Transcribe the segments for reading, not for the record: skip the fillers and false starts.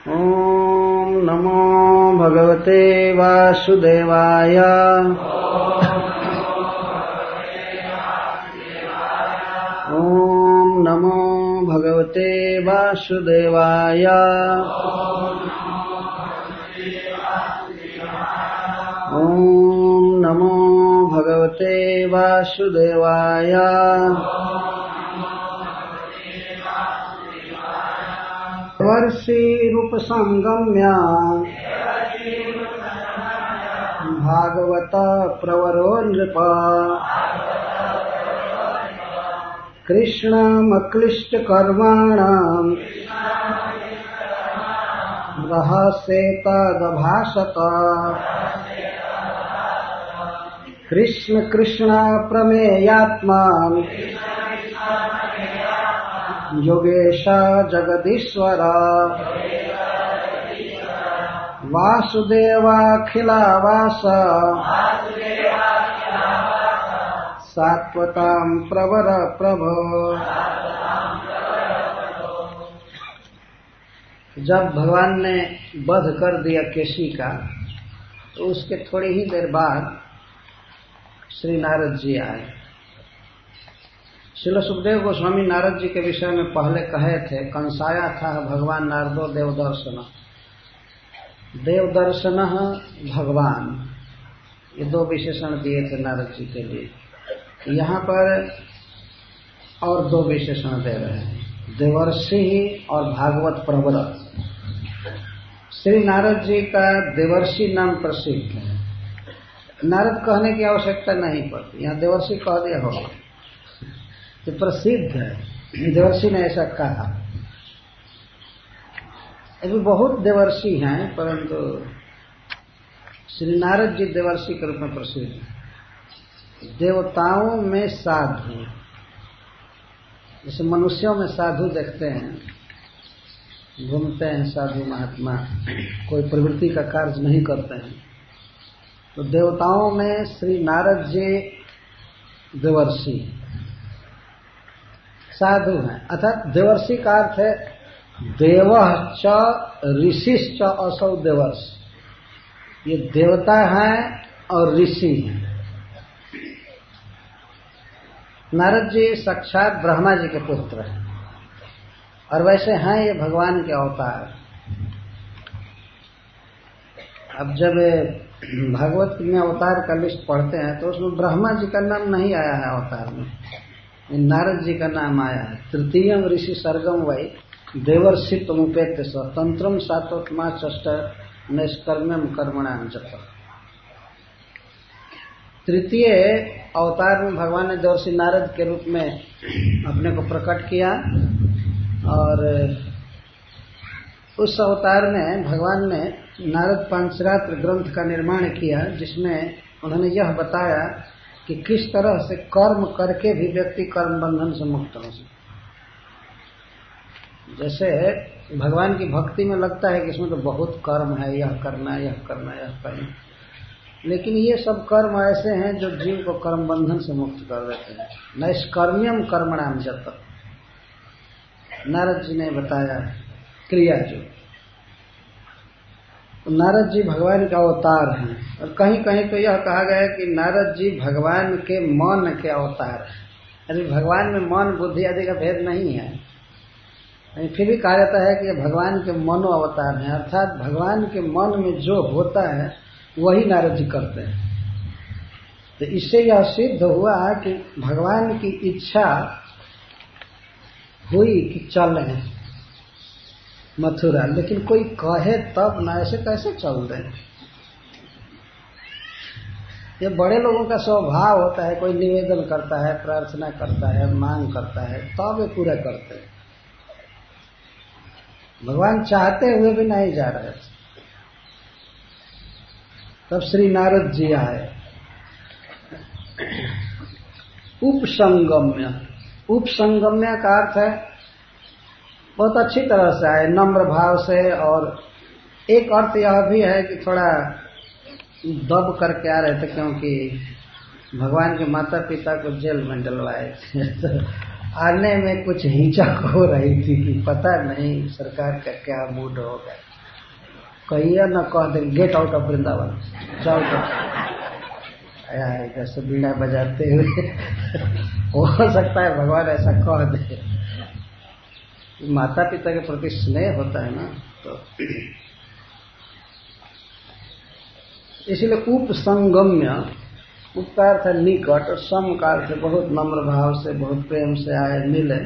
ओम नमो भगवते वासुदेवाय। ओम नमो भगवते वासुदेवाय। ओम नमो भगवते वासुदेवाय। वर्षि रूप संगम्य भागवत प्रवरो नृप कृष्णमक्लिष्ट कर्माणाम् रहस्येतदभाषत। कृष्ण कृष्ण प्रमेयात्मा योगेश जगदीश्वर वासुदेवाखिलावास सात्वतां प्रवर प्रभो। जब भगवान ने वध कर दिया केशी का, तो उसके थोड़ी ही देर बाद श्री नारद जी आए। श्रील सुखदेव गोस्वामी नारद जी के विषय में पहले कहे थे, कंसाया था भगवान नारदो देवदर्शन। देवदर्शन भगवान, ये दो विशेषण दिए थे नारद जी के लिए। यहाँ पर और दो विशेषण दे रहे हैं, देवर्षि और भागवत प्रवर। श्री नारद जी का देवर्षि नाम प्रसिद्ध है, नारद कहने की आवश्यकता नहीं पड़ती, यहाँ देवर्षि कह दिया होगा तो प्रसिद्ध है। देवर्षि ने ऐसा कहा। अभी बहुत देवर्षि हैं, परंतु श्री नारद जी देवर्षि के रूप में प्रसिद्ध हैं। देवताओं में साधु, जैसे मनुष्यों में साधु देखते हैं, घूमते हैं साधु महात्मा, कोई प्रवृत्ति का कार्य नहीं करते हैं, तो देवताओं में श्री नारद जी देवर्षि साधु हैं। अर्थात देवर्षि का अर्थ है देव च ऋषिश्च असौ देवर्ष। ये देवता हैं और ऋषि हैं। नारद जी साक्षात ब्रह्मा जी के पुत्र हैं, और वैसे हैं ये भगवान के अवतार। अब जब भागवत में अवतार का लिस्ट पढ़ते हैं तो उसमें ब्रह्मा जी का नाम नहीं आया है अवतार में, नारद जी का नाम आया है। तृतीयम ऋषि सर्गम वै देवर्षित्वमुपेत्य स तंत्रम सात्वत्मा चष्ट नैष्कर्म्यम कर्मणाम जप। तृतीय अवतार में भगवान ने देवर्षि नारद के रूप में अपने को प्रकट किया, और उस अवतार में भगवान ने नारद पंचरात्र ग्रंथ का निर्माण किया, जिसमें उन्होंने यह बताया कि किस तरह से कर्म करके भी व्यक्ति कर्म बंधन से मुक्त हो सकता। जैसे भगवान की भक्ति में लगता है कि इसमें तो बहुत कर्म है, यह करना यह करना यह करना, लेकिन ये सब कर्म ऐसे हैं जो जीव को कर्म बंधन से मुक्त कर देते हैं। नैष्कर्म्यम कर्मणाम जप, नारद जी ने बताया क्रिया जो। नारद जी भगवान का अवतार हैं, और कहीं कहीं तो यह कहा गया है कि नारद जी भगवान के मन के अवतार हैं। अरे भगवान में मन बुद्धि आदि का भेद नहीं है, फिर भी कहा जाता है कि भगवान के मनो अवतार हैं, अर्थात भगवान के मन में जो होता है वही नारद जी करते हैं। तो इससे यह सिद्ध हुआ कि भगवान की इच्छा हुई कि चलें मथुरा, लेकिन कोई कहे तब ना, ऐसे कैसे चल रहे। ये बड़े लोगों का स्वभाव होता है, कोई निवेदन करता है, प्रार्थना करता है, मांग करता है, तब वे पूरा करते हैं। भगवान चाहते हुए भी नहीं जा रहे थे। तब श्री नारद जी आए। उपसंगम्य, उपसंगम्य का अर्थ है बहुत अच्छी तरह से आए, नम्र भाव से। और एक अर्थ यह भी है कि थोड़ा दब करके आ रहे थे, क्योंकि भगवान के माता पिता को जेल में डलवाए थे। आने में कुछ हिचक हो रही थी कि पता नहीं सरकार का क्या मूड होगा। कहिए न कह दे गेट आउट ऑफ वृंदावन, जाओ जैसे बीड़ा बजाते हुए हो सकता है भगवान ऐसा कह दे। माता पिता के प्रति स्नेह होता है ना, तो इसलिए उपसंगम्य, उप का अर्थ है निकट, और सम का अर्थ है बहुत नम्र भाव से, बहुत प्रेम से आए मिले।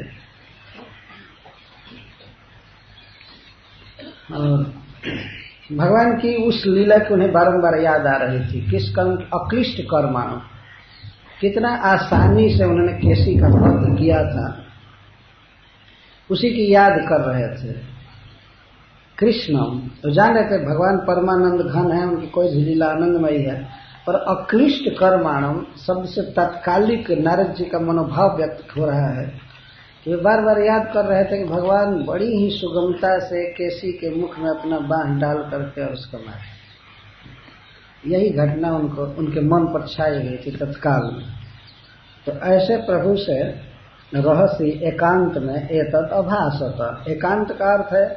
और भगवान की उस लीला की उन्हें बारंबार याद आ रही थी। किस कर्म? अक्लिष्ट कर्म। कितना आसानी से उन्होंने केसी का वध किया था, उसी की याद कर रहे थे। कृष्णम तो जान रहे थे भगवान परमानंद घन है, उनकी कोई भी लीला आनंदमयी है, पर अक्लिष्ट कर्माणम शब्द से तत्कालिक नारद जी का मनोभाव व्यक्त हो रहा है। वे बार बार याद कर रहे थे कि भगवान बड़ी ही सुगमता से केसी के मुख में अपना बांह डाल करके और उसको मारे। यही घटना उनको उनके मन पर छाई गई थी तत्काल में। तो ऐसे प्रभु से रहस्य एकांत में एतत् अभासत। एकांत का अर्थ है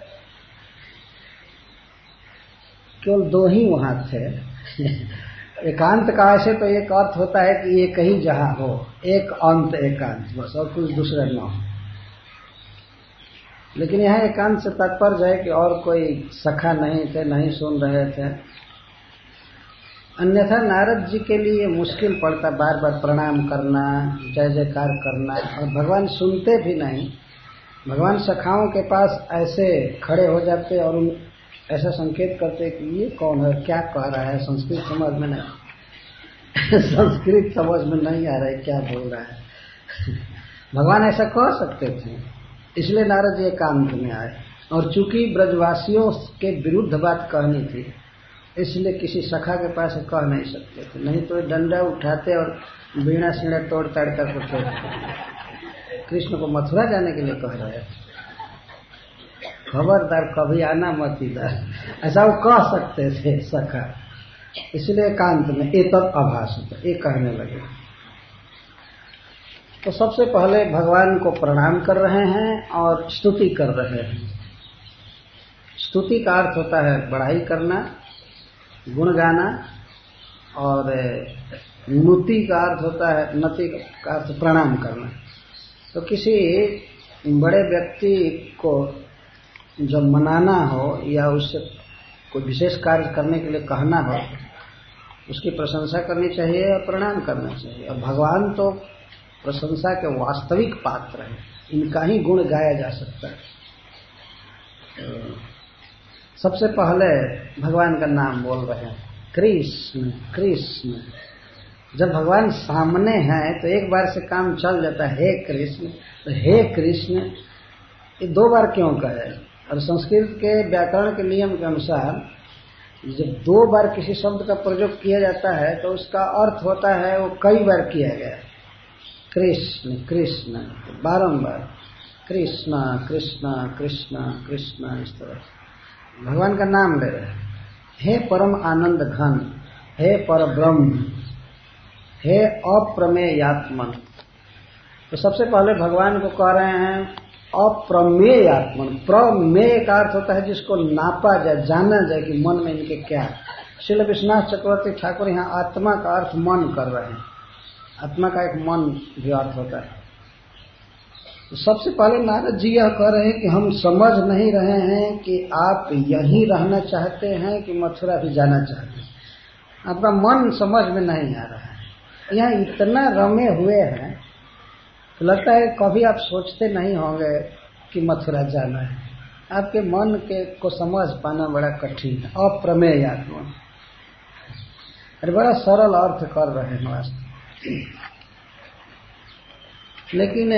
केवल दो ही वहां थे। एकांत का ऐसे तो एक अर्थ होता है कि एक ही जहां हो, एक अंत एकांत, बस और कुछ दूसरा न हो। लेकिन यहाँ एकांत से तात्पर्य है कि और कोई सखा नहीं थे, नहीं सुन रहे थे। अन्यथा नारद जी के लिए मुश्किल पड़ता बार बार प्रणाम करना, जय जयकार करना, और भगवान सुनते भी नहीं। भगवान सखाओं के पास ऐसे खड़े हो जाते और ऐसा संकेत करते कि ये कौन है, क्या कह रहा है, संस्कृत समझ में नहीं संस्कृत समझ में नहीं आ रहा है, क्या बोल रहा है। भगवान ऐसा कह सकते थे, इसलिए नारद जी एकांत में आए। और चूंकि ब्रजवासियों के विरुद्ध बात कहनी थी, इसलिए किसी सखा के पास कह नहीं सकते थे, नहीं तो डंडा उठाते और बीणा सीणा तोड़ ताड़ कर फेंकते। कृष्ण को मथुरा जाने के लिए कह रहे थे, खबरदार कभी आना मत इधर, ऐसा वो कह सकते थे सखा। इसलिए एकांत में एतत् अभासत, ये कहने लगे। तो सबसे पहले भगवान को प्रणाम कर रहे हैं और स्तुति कर रहे हैं। स्तुति का अर्थ होता है बड़ाई करना, गुण गाना, और नुति का अर्थ होता है, नति का अर्थ प्रणाम करना। तो किसी बड़े व्यक्ति को जब मनाना हो या उससे कोई विशेष कार्य करने के लिए कहना हो, उसकी प्रशंसा करनी चाहिए और प्रणाम करना चाहिए। और भगवान तो प्रशंसा के वास्तविक पात्र हैं, इनका ही गुण गाया जा सकता है। सबसे पहले भगवान का नाम बोल रहे हैं, कृष्ण कृष्ण। जब भगवान सामने हैं तो एक बार से काम चल जाता है, हे कृष्ण। तो हे कृष्ण ये दो बार क्यों कहे? और संस्कृत के व्याकरण के नियम के अनुसार जब दो बार किसी शब्द का प्रयोग किया जाता है तो उसका अर्थ होता है वो कई बार किया गया। कृष्ण कृष्ण बारंबार, कृष्ण कृष्ण कृष्ण कृष्ण, इस तरह भगवान का नाम ले रहे हैं। हे परम आनंद घन, हे पर ब्रह्म, हे अप्रमेयात्मन। तो सबसे पहले भगवान को कह रहे हैं अप्रमेयात्मन। प्रमेय का अर्थ होता है जिसको नापा जाए, जाना जाए कि मन में इनके क्या है। श्रील विश्वनाथ चक्रवर्ती ठाकुर यहाँ आत्मा का अर्थ मन कर रहे हैं। आत्मा का एक मन भी अर्थ होता है। तो सबसे पहले नारद जी यह कह रहे हैं कि हम समझ नहीं रहे हैं कि आप यहीं रहना चाहते हैं कि मथुरा भी जाना चाहते हैं। आपका मन समझ में नहीं आ रहा है। यहाँ इतना रमे हुए हैं तो लगता है कभी आप सोचते नहीं होंगे कि मथुरा जाना है। आपके मन के को समझ पाना बड़ा कठिन है। अप्रमेय आत्मा, अरे बड़ा सरल अर्थ कर रहे हैं वास्तव, लेकिन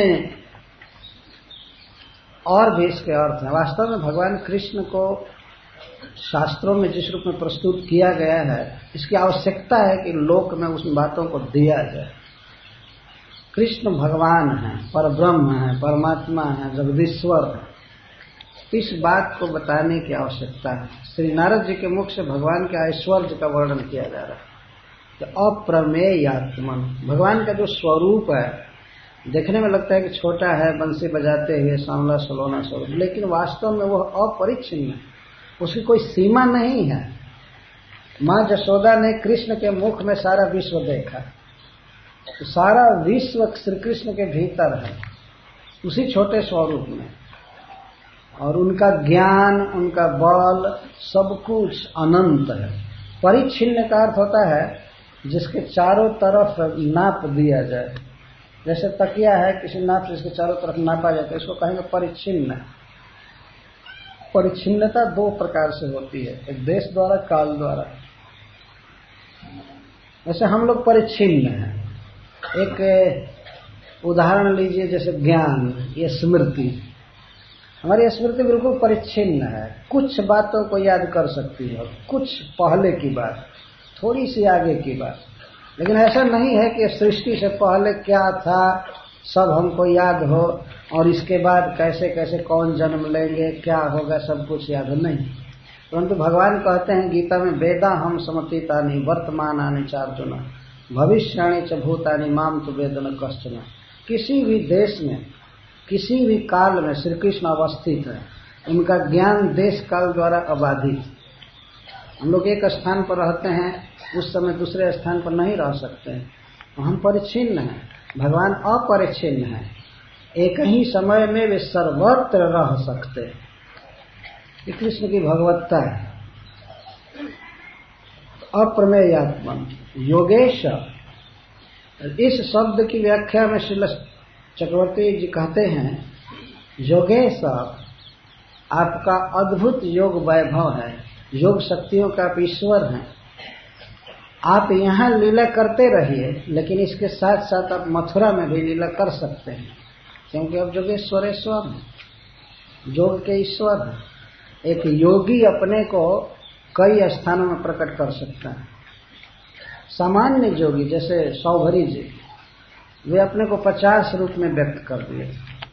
और भी इसके अर्थ है। वास्तव में भगवान कृष्ण को शास्त्रों में जिस रूप में प्रस्तुत किया गया है, इसकी आवश्यकता है कि लोक में उस बातों को दिया जाए। कृष्ण भगवान है, परब्रह्म है, परमात्मा है, जगदीश्वर है। इस बात को बताने की आवश्यकता है। श्री नारद जी के मुख से भगवान के ऐश्वर्य का वर्णन किया जा रहा है। तो अप्रमेय आत्मन, भगवान का जो स्वरूप है देखने में लगता है कि छोटा है, बंसी बजाते हुए सांवला सलोना स्वरूप, लेकिन वास्तव में वह अपरिच्छिन्न है। उसकी कोई सीमा नहीं है। माँ जशोदा ने कृष्ण के मुख में सारा विश्व देखा, तो सारा विश्व श्री कृष्ण के भीतर है, उसी छोटे स्वरूप में। और उनका ज्ञान, उनका बल, सब कुछ अनंत है। परिच्छिन्न का अर्थ होता है जिसके चारों तरफ नाप दिया जाए। जैसे तकिया है, किसी नाप से इसके चारों तरफ नापा जाता है, इसको कहेंगे परिच्छिन्न। परिच्छिन्नता दो प्रकार से होती है, एक देश द्वारा, काल द्वारा। वैसे हम लोग परिच्छिन्न हैं। एक उदाहरण लीजिए, जैसे ज्ञान, ये स्मृति, हमारी स्मृति बिल्कुल परिच्छिन्न है। कुछ बातों को याद कर सकती है, कुछ पहले की बात, थोड़ी सी आगे की बात, लेकिन ऐसा नहीं है कि सृष्टि से पहले क्या था सब हमको याद हो और इसके बाद कैसे कैसे कौन जन्म लेंगे, क्या होगा, सब कुछ याद नहीं। परंतु भगवान कहते हैं गीता में, वेदा हम समतीतानि वर्तमानानि चार्जुन भविष्याणि च भूतानि माम तु वेद न कश्चन। किसी भी देश में, किसी भी काल में श्री कृष्ण अवस्थित है, उनका ज्ञान देश काल द्वारा अबाधित। हम लोग एक स्थान पर रहते हैं, उस समय दूसरे स्थान पर नहीं रह सकते हैं, तो हम परिच्छिन्न हैं। भगवान अपरिच्छिन्न है, एक ही समय में वे सर्वत्र रह सकते हैं। ये कृष्ण की भगवत्ता है। अप्रमेय आत्मा योगेश, इस शब्द की व्याख्या में श्रील चक्रवर्ती जी कहते हैं, योगेश आपका अद्भुत योग वैभव है, योग शक्तियों का आप ईश्वर हैं। आप यहाँ लीला करते रहिए, लेकिन इसके साथ साथ आप मथुरा में भी लीला कर सकते हैं, क्योंकि अब योगेश्वरेश्वर हैं, योग के ईश्वर हैं। एक योगी अपने को कई स्थानों में प्रकट कर सकता है। सामान्य योगी जैसे सौभरी जी, वे अपने को 50 रूप में व्यक्त कर दिए,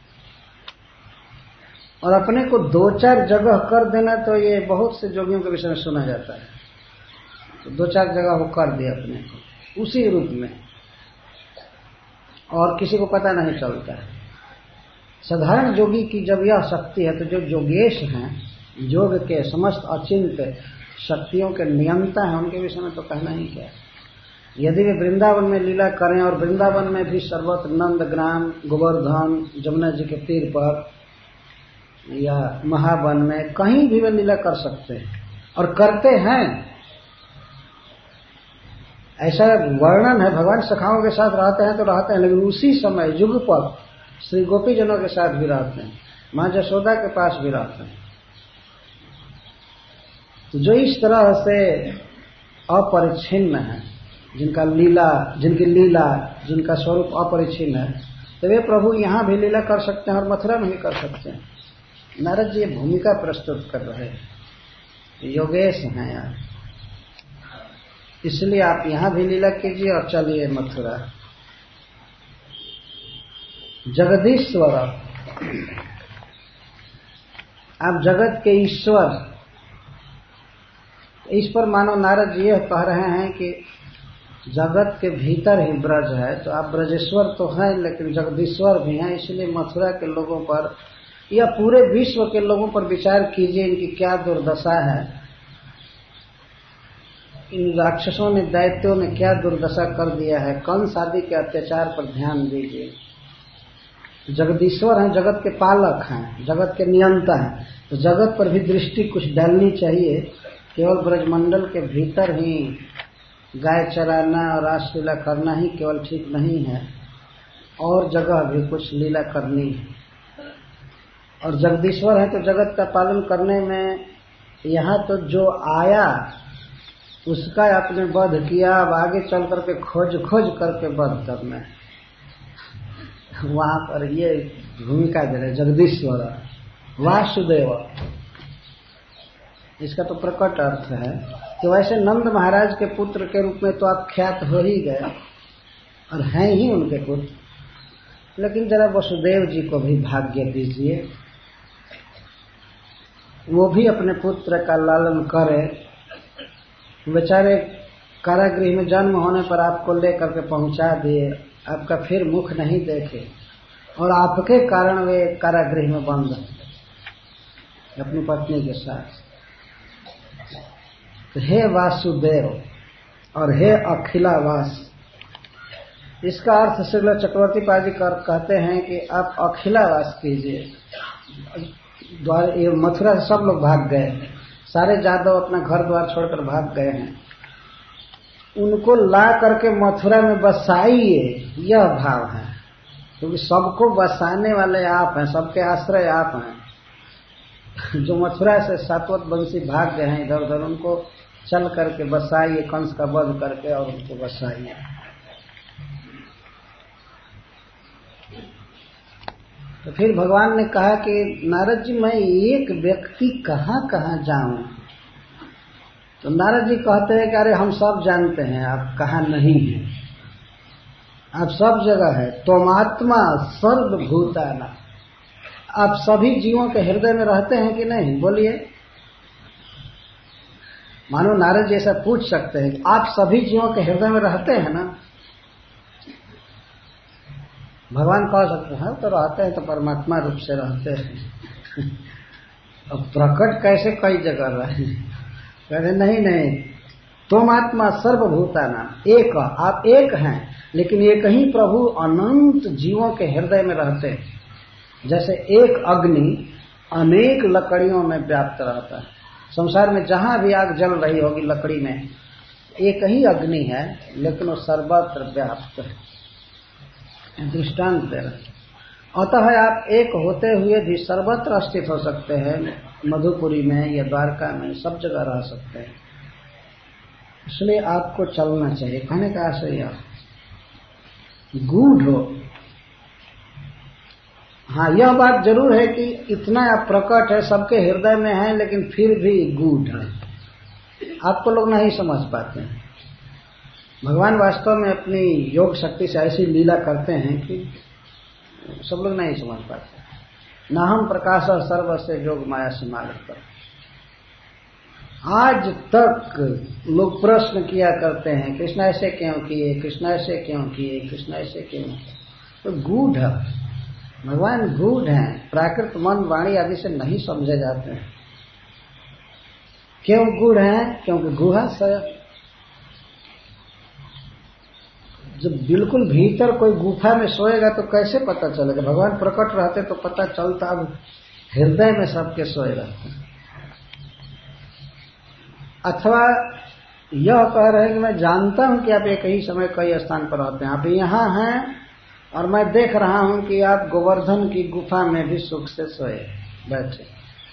और अपने को 2-4 जगह कर देना, तो ये बहुत से योगियों के विषय में सुना जाता है। तो 2-4 जगह वो कर दिया अपने को उसी रूप में, और किसी को पता नहीं चलता है। साधारण योगी की जब यह शक्ति है, तो जो योगेश हैं, योग के समस्त अचिंत्य शक्तियों के नियंता हैं, उनके विषय में तो कहना ही क्या। यदि वे वृंदावन में लीला करें, और वृंदावन में भी सर्वत्र नंदग्राम, गोवर्धन, जमुना जी के तीर पर या महावन में कहीं भी वे लीला कर सकते हैं, और करते हैं। ऐसा वर्णन है, भगवान सखाओं के साथ रहते हैं तो रहते हैं, लेकिन उसी समय युगपत श्री गोपीजनों के साथ भी रहते हैं, माँ जशोदा के पास भी रहते हैं। तो जो इस तरह से अपरिच्छिन्न है, जिनकी लीला, जिनका स्वरूप अपरिच्छिन्न है, तो वे प्रभु यहाँ भी लीला कर सकते हैं और मथुरा में भी कर सकते हैं। नारद जी भूमिका प्रस्तुत कर रहे हैं, योगेश हैं यार, इसलिए आप यहाँ भी लीला कीजिए और चलिए मथुरा। जगदीश्वर, आप जगत के ईश्वर, इस पर मानो नारद जी यह कह रहे हैं कि जगत के भीतर ही ब्रज है, तो आप ब्रजेश्वर तो हैं, लेकिन जगदीश्वर भी हैं। इसलिए मथुरा के लोगों पर या पूरे विश्व के लोगों पर विचार कीजिए, इनकी क्या दुर्दशा है। इन राक्षसों ने, दैत्यों ने क्या दुर्दशा कर दिया है। कंस आदि के अत्याचार पर ध्यान दीजिए। जगदीश्वर हैं, जगत के पालक हैं, जगत के नियंता हैं, तो जगत पर भी दृष्टि कुछ डालनी चाहिए। केवल ब्रजमंडल के भीतर ही गाय चराना और रासलीला करना ही केवल ठीक नहीं है, और जगह भी कुछ लीला करनी है। और जगदीश्वर है तो जगत का पालन करने में, यहाँ तो जो आया उसका आपने वध किया, अब आगे चल करके खोज करके वध करना है। वहां पर ये भूमिका दे रहे जगदीश्वर वासुदेव। इसका तो प्रकट अर्थ है कि वैसे नंद महाराज के पुत्र के रूप में तो आप ख्यात हो ही गए और हैं ही उनके पुत्र, लेकिन जरा वसुदेव जी को भी भाग्य दीजिए, वो भी अपने पुत्र का लालन करे। बेचारे कारागृह में जन्म होने पर आपको लेकर के पहुंचा दिए, आपका फिर मुख नहीं देखे, और आपके कारण वे कारागृह में बंद हैं अपनी पत्नी के साथ। तो हे वासुदेव और हे अखिलावास, इसका अर्थ श्रील चक्रवर्ती पाद जी कहते हैं कि आप अखिलावास कीजिए। ये मथुरा से सब लोग भाग गए, सारे जादव अपना घर द्वार छोड़कर भाग गए हैं, उनको ला करके मथुरा में बसाइए, यह भाव है। क्योंकि सबको बसाने वाले आप हैं, सबके आश्रय आप हैं। जो मथुरा से सातवत वंशी भाग गए हैं इधर उधर, उनको चल करके बसाइए, कंस का वध करके और उनको बसाइए। तो फिर भगवान ने कहा कि नारद जी मैं एक व्यक्ति कहाँ कहाँ जाऊं। तो नारद जी कहते हैं कि अरे हम सब जानते हैं आप कहाँ नहीं हैं, आप सब जगह है। त्वमात्मा सर्वभूताना, आप सभी जीवों के हृदय में रहते हैं कि नहीं, बोलिए। मानो नारद जी ऐसा पूछ सकते हैं, आप सभी जीवों के हृदय में रहते हैं ना। भगवान कह सकते हैं तो रहते हैं, तो परमात्मा रूप से रहते हैं। अब प्रकट कैसे कई जगह रहे, कहते नहीं, तुम आत्मा सर्वभूताना एक, आप एक हैं, लेकिन एक ही प्रभु अनंत जीवों के हृदय में रहते हैं। जैसे एक अग्नि अनेक लकड़ियों में व्याप्त रहता है। संसार में जहां भी आग जल रही होगी लकड़ी में, एक ही अग्नि है, लेकिन वो सर्वत्र व्याप्त है। दृष्टांत दे रहे। अतः आप एक होते हुए भी सर्वत्र स्थित हो सकते हैं, मधुपुरी में या द्वारका में, सब जगह रह सकते हैं। इसलिए आपको चलना चाहिए। कहने का आशय आप गूढ़ हो। हाँ, यह बात जरूर है कि इतना आप प्रकट है, सबके हृदय में है, लेकिन फिर भी गूढ़ है, आपको लोग नहीं समझ पाते हैं। भगवान वास्तव में अपनी योग शक्ति से ऐसी लीला करते हैं कि सब लोग नहीं समझ पाते। ना हम प्रकाश सर्व से योग माया से मालिक पर। आज तक लोग प्रश्न किया करते हैं, कृष्ण ऐसे क्यों किए, कृष्ण ऐसे क्यों किए, कृष्ण ऐसे क्यों किए। तो गूढ़ है, भगवान गूढ़ हैं, प्राकृत मन वाणी आदि से नहीं समझे जाते हैं। क्यों गूढ़ हैं? क्योंकि गुहा से जब बिल्कुल भीतर कोई गुफा में सोएगा तो कैसे पता चलेगा। भगवान प्रकट रहते तो पता चलता, अब हृदय में सबके सोए रहते हैं। अथवा यह कह रहे हैं कि मैं जानता हूं कि आप एक ही समय कई स्थान पर रहते हैं, आप यहां हैं और मैं देख रहा हूं कि आप गोवर्धन की गुफा में भी सुख से सोए बैठे।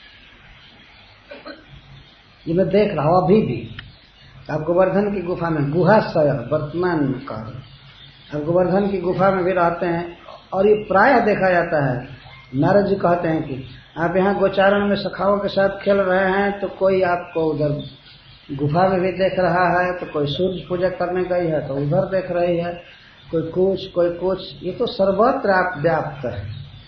ये मैं देख रहा हूं अभी भी, आप गोवर्धन की गुफा में, गुहा शहर वर्तमान काल, आप गोवर्धन की गुफा में भी रहते हैं। और ये प्रायः देखा जाता है, नारद जी कहते हैं कि आप यहाँ गोचारण में सखाओं के साथ खेल रहे हैं तो कोई आपको उधर गुफा में भी देख रहा है, तो कोई सूर्य पूजा करने गई है तो उधर देख रही है, कोई कुछ। ये तो सर्वत्र आप व्याप्त है,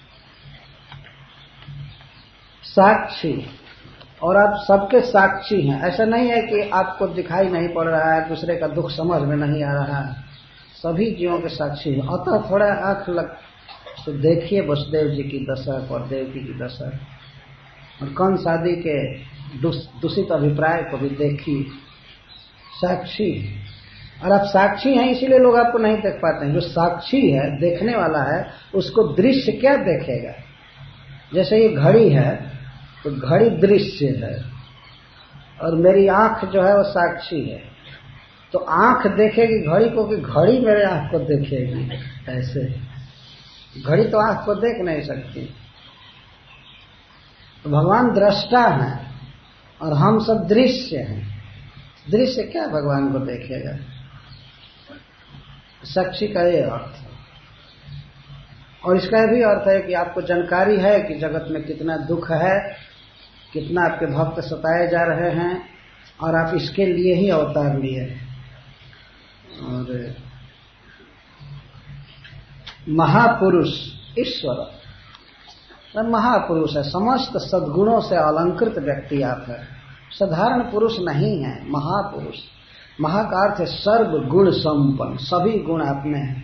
साक्षी, और आप सबके साक्षी हैं। ऐसा नहीं है कि आपको दिखाई नहीं पड़ रहा है, दूसरे का दुख समझ में नहीं आ रहा है, सभी जीवों के साक्षी हैं। अतः थोड़ा आंख लग तो देखिए वसुदेव जी की दशा और देवकी की दशा, और कंस आदि के दूषित अभिप्राय को भी देखिए। साक्षी, और आप साक्षी हैं इसीलिए लोग आपको नहीं देख पाते हैं। जो साक्षी है, देखने वाला है, उसको दृश्य क्या देखेगा। जैसे ये घड़ी है तो घड़ी दृश्य है, और मेरी आंख जो है वो साक्षी है। तो आंख देखेगी घड़ी को कि घड़ी मेरे आंख को देखेगी। ऐसे घड़ी तो आंख को देख नहीं सकती। तो भगवान दृष्टा है और हम सब दृश्य हैं। दृश्य क्या भगवान को देखेगा। साक्षी का ये अर्थ है। और इसका भी अर्थ है कि आपको जानकारी है कि जगत में कितना दुख है, कितना आपके भक्त सताए जा रहे हैं, और आप इसके लिए ही अवतार लिए। और महापुरुष ईश्वर महापुरुष है, समस्त सद्गुणों से अलंकृत व्यक्ति आप है, साधारण पुरुष नहीं है, महापुरुष। महा का अर्थ है सर्व गुण संपन्न, सभी गुण आप में है।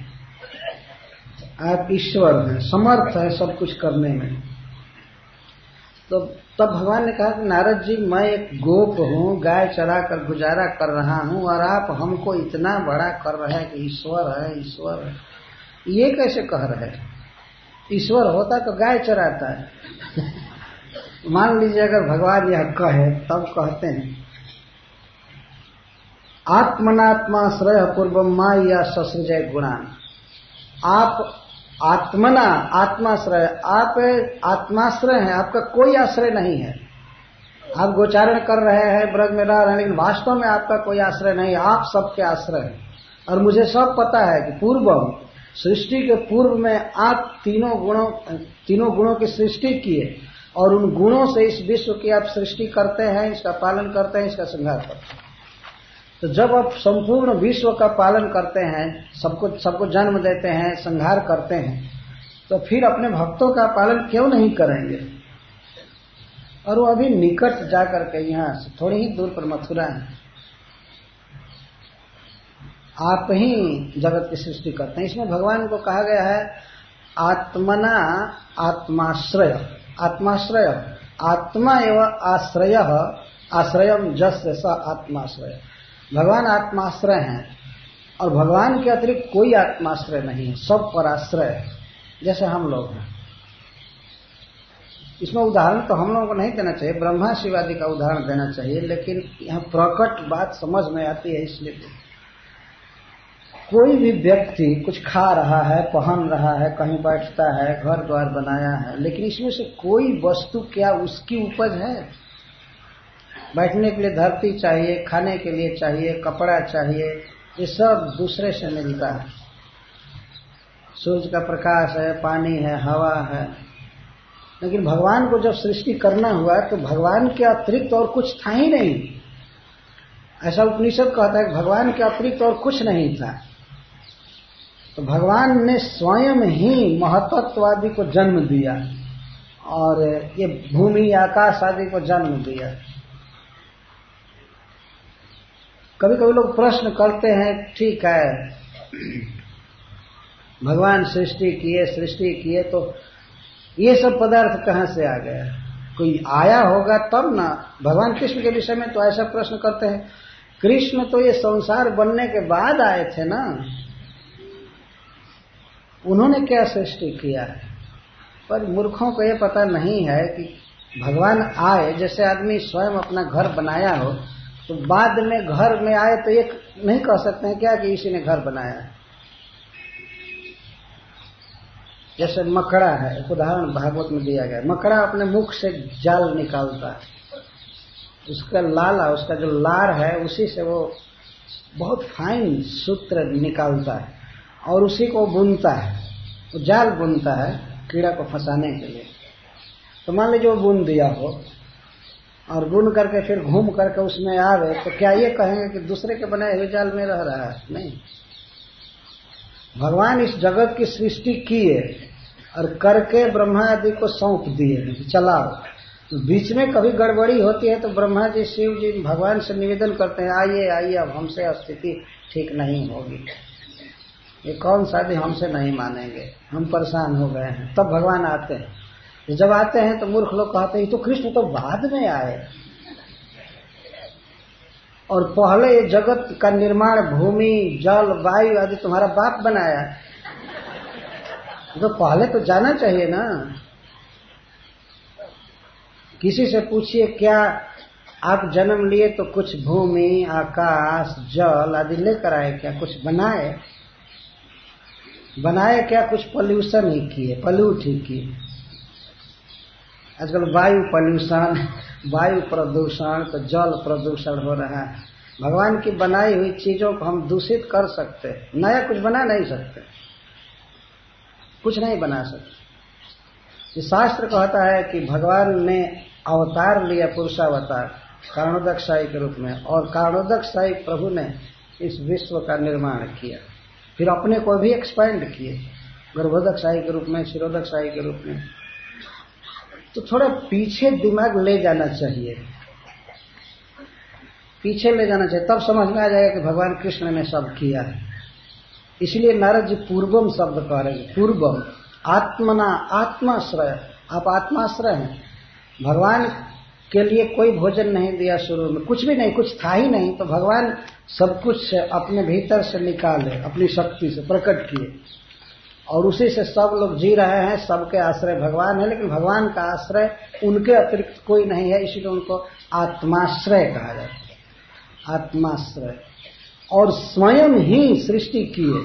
आप ईश्वर हैं, समर्थ है सब कुछ करने में। तो तब भगवान ने कहा कि नारद जी, मैं एक गोप हूँ, गाय चरा कर गुजारा कर रहा हूँ, और आप हमको इतना बड़ा कर रहे हैं कि ईश्वर है, ईश्वर है। ये कैसे कह रहे हैं? ईश्वर होता तो गाय चराता है। मान लीजिए अगर भगवान यह कहे, तब कहते हैं आत्मनात्माश्रय पूर्वम माया ससृजय गुणान। आप आत्मना, आत्माश्रय, आप आत्माश्रय हैं, आपका कोई आश्रय नहीं है। आप गोचारण कर रहे हैं, ब्रज में रह रहे हैं, लेकिन वास्तव में आपका कोई आश्रय नहीं है, आप सबके आश्रय हैं। और मुझे सब पता है कि पूर्वम, सृष्टि के पूर्व में आप तीनों गुणों की सृष्टि किए, और उन गुणों से इस विश्व की आप सृष्टि करते हैं, इसका पालन करते हैं, इसका संहार करते हैं। तो जब आप संपूर्ण विश्व का पालन करते हैं, सबको जन्म देते हैं, संहार करते हैं, तो फिर अपने भक्तों का पालन क्यों नहीं करेंगे? और वो अभी निकट जाकर के, यहाँ से थोड़ी ही दूर पर मथुरा है, आप ही जगत की सृष्टि करते हैं। इसमें भगवान को कहा गया है आत्मना आत्माश्रय। आत्माश्रय, आत्मा एवं आश्रय, आश्रयम जस्य स आत्माश्रय। भगवान आत्माश्रय हैं, और भगवान के अतिरिक्त कोई आत्माश्रय नहीं है, सब पर आश्रय है, जैसे हम लोग हैं। इसमें उदाहरण तो हम लोगों को नहीं देना चाहिए, ब्रह्मा शिव आदि का उदाहरण देना चाहिए, लेकिन यहाँ प्रकट बात समझ में आती है। इसलिए कोई भी व्यक्ति कुछ खा रहा है, पहन रहा है, कहीं बैठता है, घर द्वार बनाया है, लेकिन इसमें से कोई वस्तु क्या उसकी उपज है? बैठने के लिए धरती चाहिए, खाने के लिए चाहिए, कपड़ा चाहिए, ये सब दूसरे से मिलता है। सूरज का प्रकाश है, पानी है, हवा है, लेकिन भगवान को जब सृष्टि करना हुआ तो भगवान के अतिरिक्त और कुछ था ही नहीं। ऐसा उपनिषद कहता है कि भगवान के अतिरिक्त और कुछ नहीं था। तो भगवान ने स्वयं ही महतत्व आदि को जन्म दिया, और ये भूमि आकाश आदि को जन्म दिया। कभी कभी लोग प्रश्न करते हैं, ठीक है भगवान सृष्टि किए तो ये सब पदार्थ कहाँ से आ गया? कोई आया होगा तब ना। भगवान कृष्ण के विषय में तो ऐसा प्रश्न करते हैं, कृष्ण तो ये संसार बनने के बाद आए थे ना, उन्होंने क्या सृष्टि किया है? पर मूर्खों को ये पता नहीं है कि भगवान आए, जैसे आदमी स्वयं अपना घर बनाया हो तो बाद में घर में आए तो ये नहीं कह सकते हैं क्या कि इसी ने घर बनाया है। जैसे मकड़ा है, एक उदाहरण भागवत में दिया गया। मकड़ा अपने मुख से जाल निकालता है, उसका लाला, उसका जो लार है, उसी से वो बहुत फाइन सूत्र निकालता है और उसी को बुनता है। वो जाल बुनता है कीड़ा को फंसाने के लिए। तो मान लीजिए वो बुन दिया हो और बुन करके फिर घूम करके उसमें आवे, तो क्या ये कहेंगे कि दूसरे के बनाए हुए जाल में रह रहा है? नहीं। भगवान इस जगत की सृष्टि किए और करके ब्रह्मा आदि को सौंप दिए, चलाओ। तो बीच में कभी गड़बड़ी होती है तो ब्रह्मा जी शिव जी भगवान से निवेदन करते हैं, आइए आइए, अब हमसे स्थिति ठीक नहीं होगी, ये कौन शादी हमसे नहीं मानेंगे, हम परेशान हो गए हैं। तब भगवान आते हैं। जब आते हैं तो मूर्ख लोग कहते हैं तो कृष्ण तो बाद में आए, और पहले ये जगत का निर्माण भूमि जल वायु आदि तुम्हारा बाप बनाया, तो पहले तो जाना चाहिए ना। किसी से पूछिए, क्या आप जन्म लिए तो कुछ भूमि आकाश जल आदि लेकर आए क्या? कुछ बनाए? बनाए क्या? कुछ पॉल्यूशन ही किए, पॉल्यूट ही किए। आजकल वायु पॉल्यूशन, वायु प्रदूषण, तो जल प्रदूषण हो रहा है। भगवान की बनाई हुई चीजों को हम दूषित कर सकते हैं, नया कुछ बना नहीं सकते, कुछ नहीं बना सकते। ये शास्त्र कहता है कि भगवान ने अवतार लिया, पुरुषावतार कारणोदक साई के रूप में, और कारणोदक साई प्रभु ने इस विश्व का निर्माण किया, फिर अपने को भी एक्सपेंड किए गर्भोदक साई के रूप में, क्षीरोदक साई के रूप में। तो थोड़ा पीछे दिमाग ले जाना चाहिए, पीछे ले जाना चाहिए, तब समझ में आ जाएगा कि भगवान कृष्ण ने सब किया है। इसलिए नारद जी पूर्वम शब्द कह रहे हैं, पूर्वम आत्मना आत्माश्रय, आप आत्माश्रय हैं। भगवान के लिए कोई भोजन नहीं दिया शुरू में, कुछ भी नहीं, कुछ था ही नहीं, तो भगवान सब कुछ अपने भीतर से निकाले, अपनी शक्ति से प्रकट किए और उसी से सब लोग जी रहे हैं। सबके आश्रय भगवान है, लेकिन भगवान का आश्रय उनके अतिरिक्त कोई नहीं है, इसीलिए उनको आत्माश्रय कहा जाता है। आत्माश्रय। और स्वयं ही सृष्टि किए।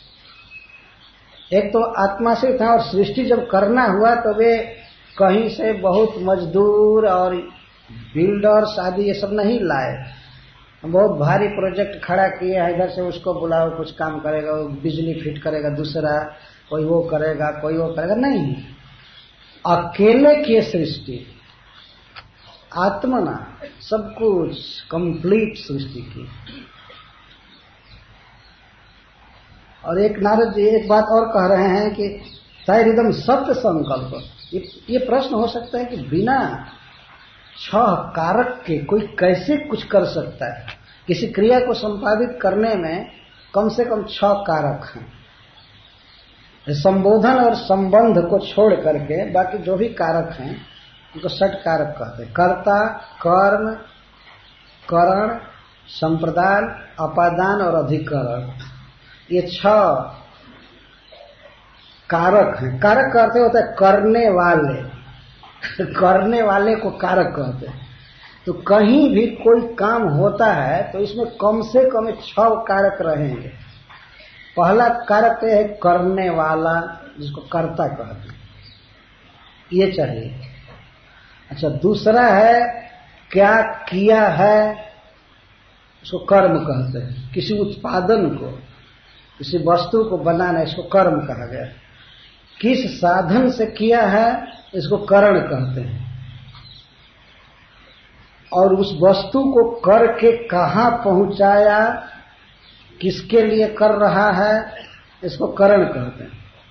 एक तो आत्माश्रय था, और सृष्टि जब करना हुआ तो वे कहीं से बहुत मजदूर और बिल्डर्स आदि ये सब नहीं लाए। बहुत भारी प्रोजेक्ट खड़ा किए हैं, इधर से उसको बुलाओ, कुछ काम करेगा, वो बिजली फिट करेगा, दूसरा कोई वो करेगा, कोई वो करेगा, नहीं, अकेले किए सृष्टि, आत्मना सब कुछ कंप्लीट सृष्टि की। और एक नारद जी एक बात और कह रहे हैं कि तैरिदम सत्य संकल्प। ये प्रश्न हो सकता है कि बिना 6 कारक के कोई कैसे कुछ कर सकता है? किसी क्रिया को संपादित करने में कम से कम 6 कारक हैं। संबोधन और संबंध को छोड़ करके बाकी जो भी कारक हैं उनको 6 कारक कहते हैं। कर्ता, कर्म, करण, संप्रदान, अपादान और अधिकरण, ये 6 कारक हैं। कारक का अर्थ होता है करने वाले। करने वाले को कारक कहते हैं। तो कहीं भी कोई काम होता है तो इसमें कम से कम 6 कारक रहेंगे। पहला कारक है करने वाला, जिसको कर्ता कहते हैं, ये चाहिए। अच्छा, दूसरा है क्या किया है, उसको कर्म कहते हैं। किसी उत्पादन को, किसी वस्तु को बनाना, इसको कर्म कहा गया। किस साधन से किया है, इसको करण कहते हैं। और उस वस्तु को करके कहाँ पहुंचाया, किसके लिए कर रहा है, इसको करण कहते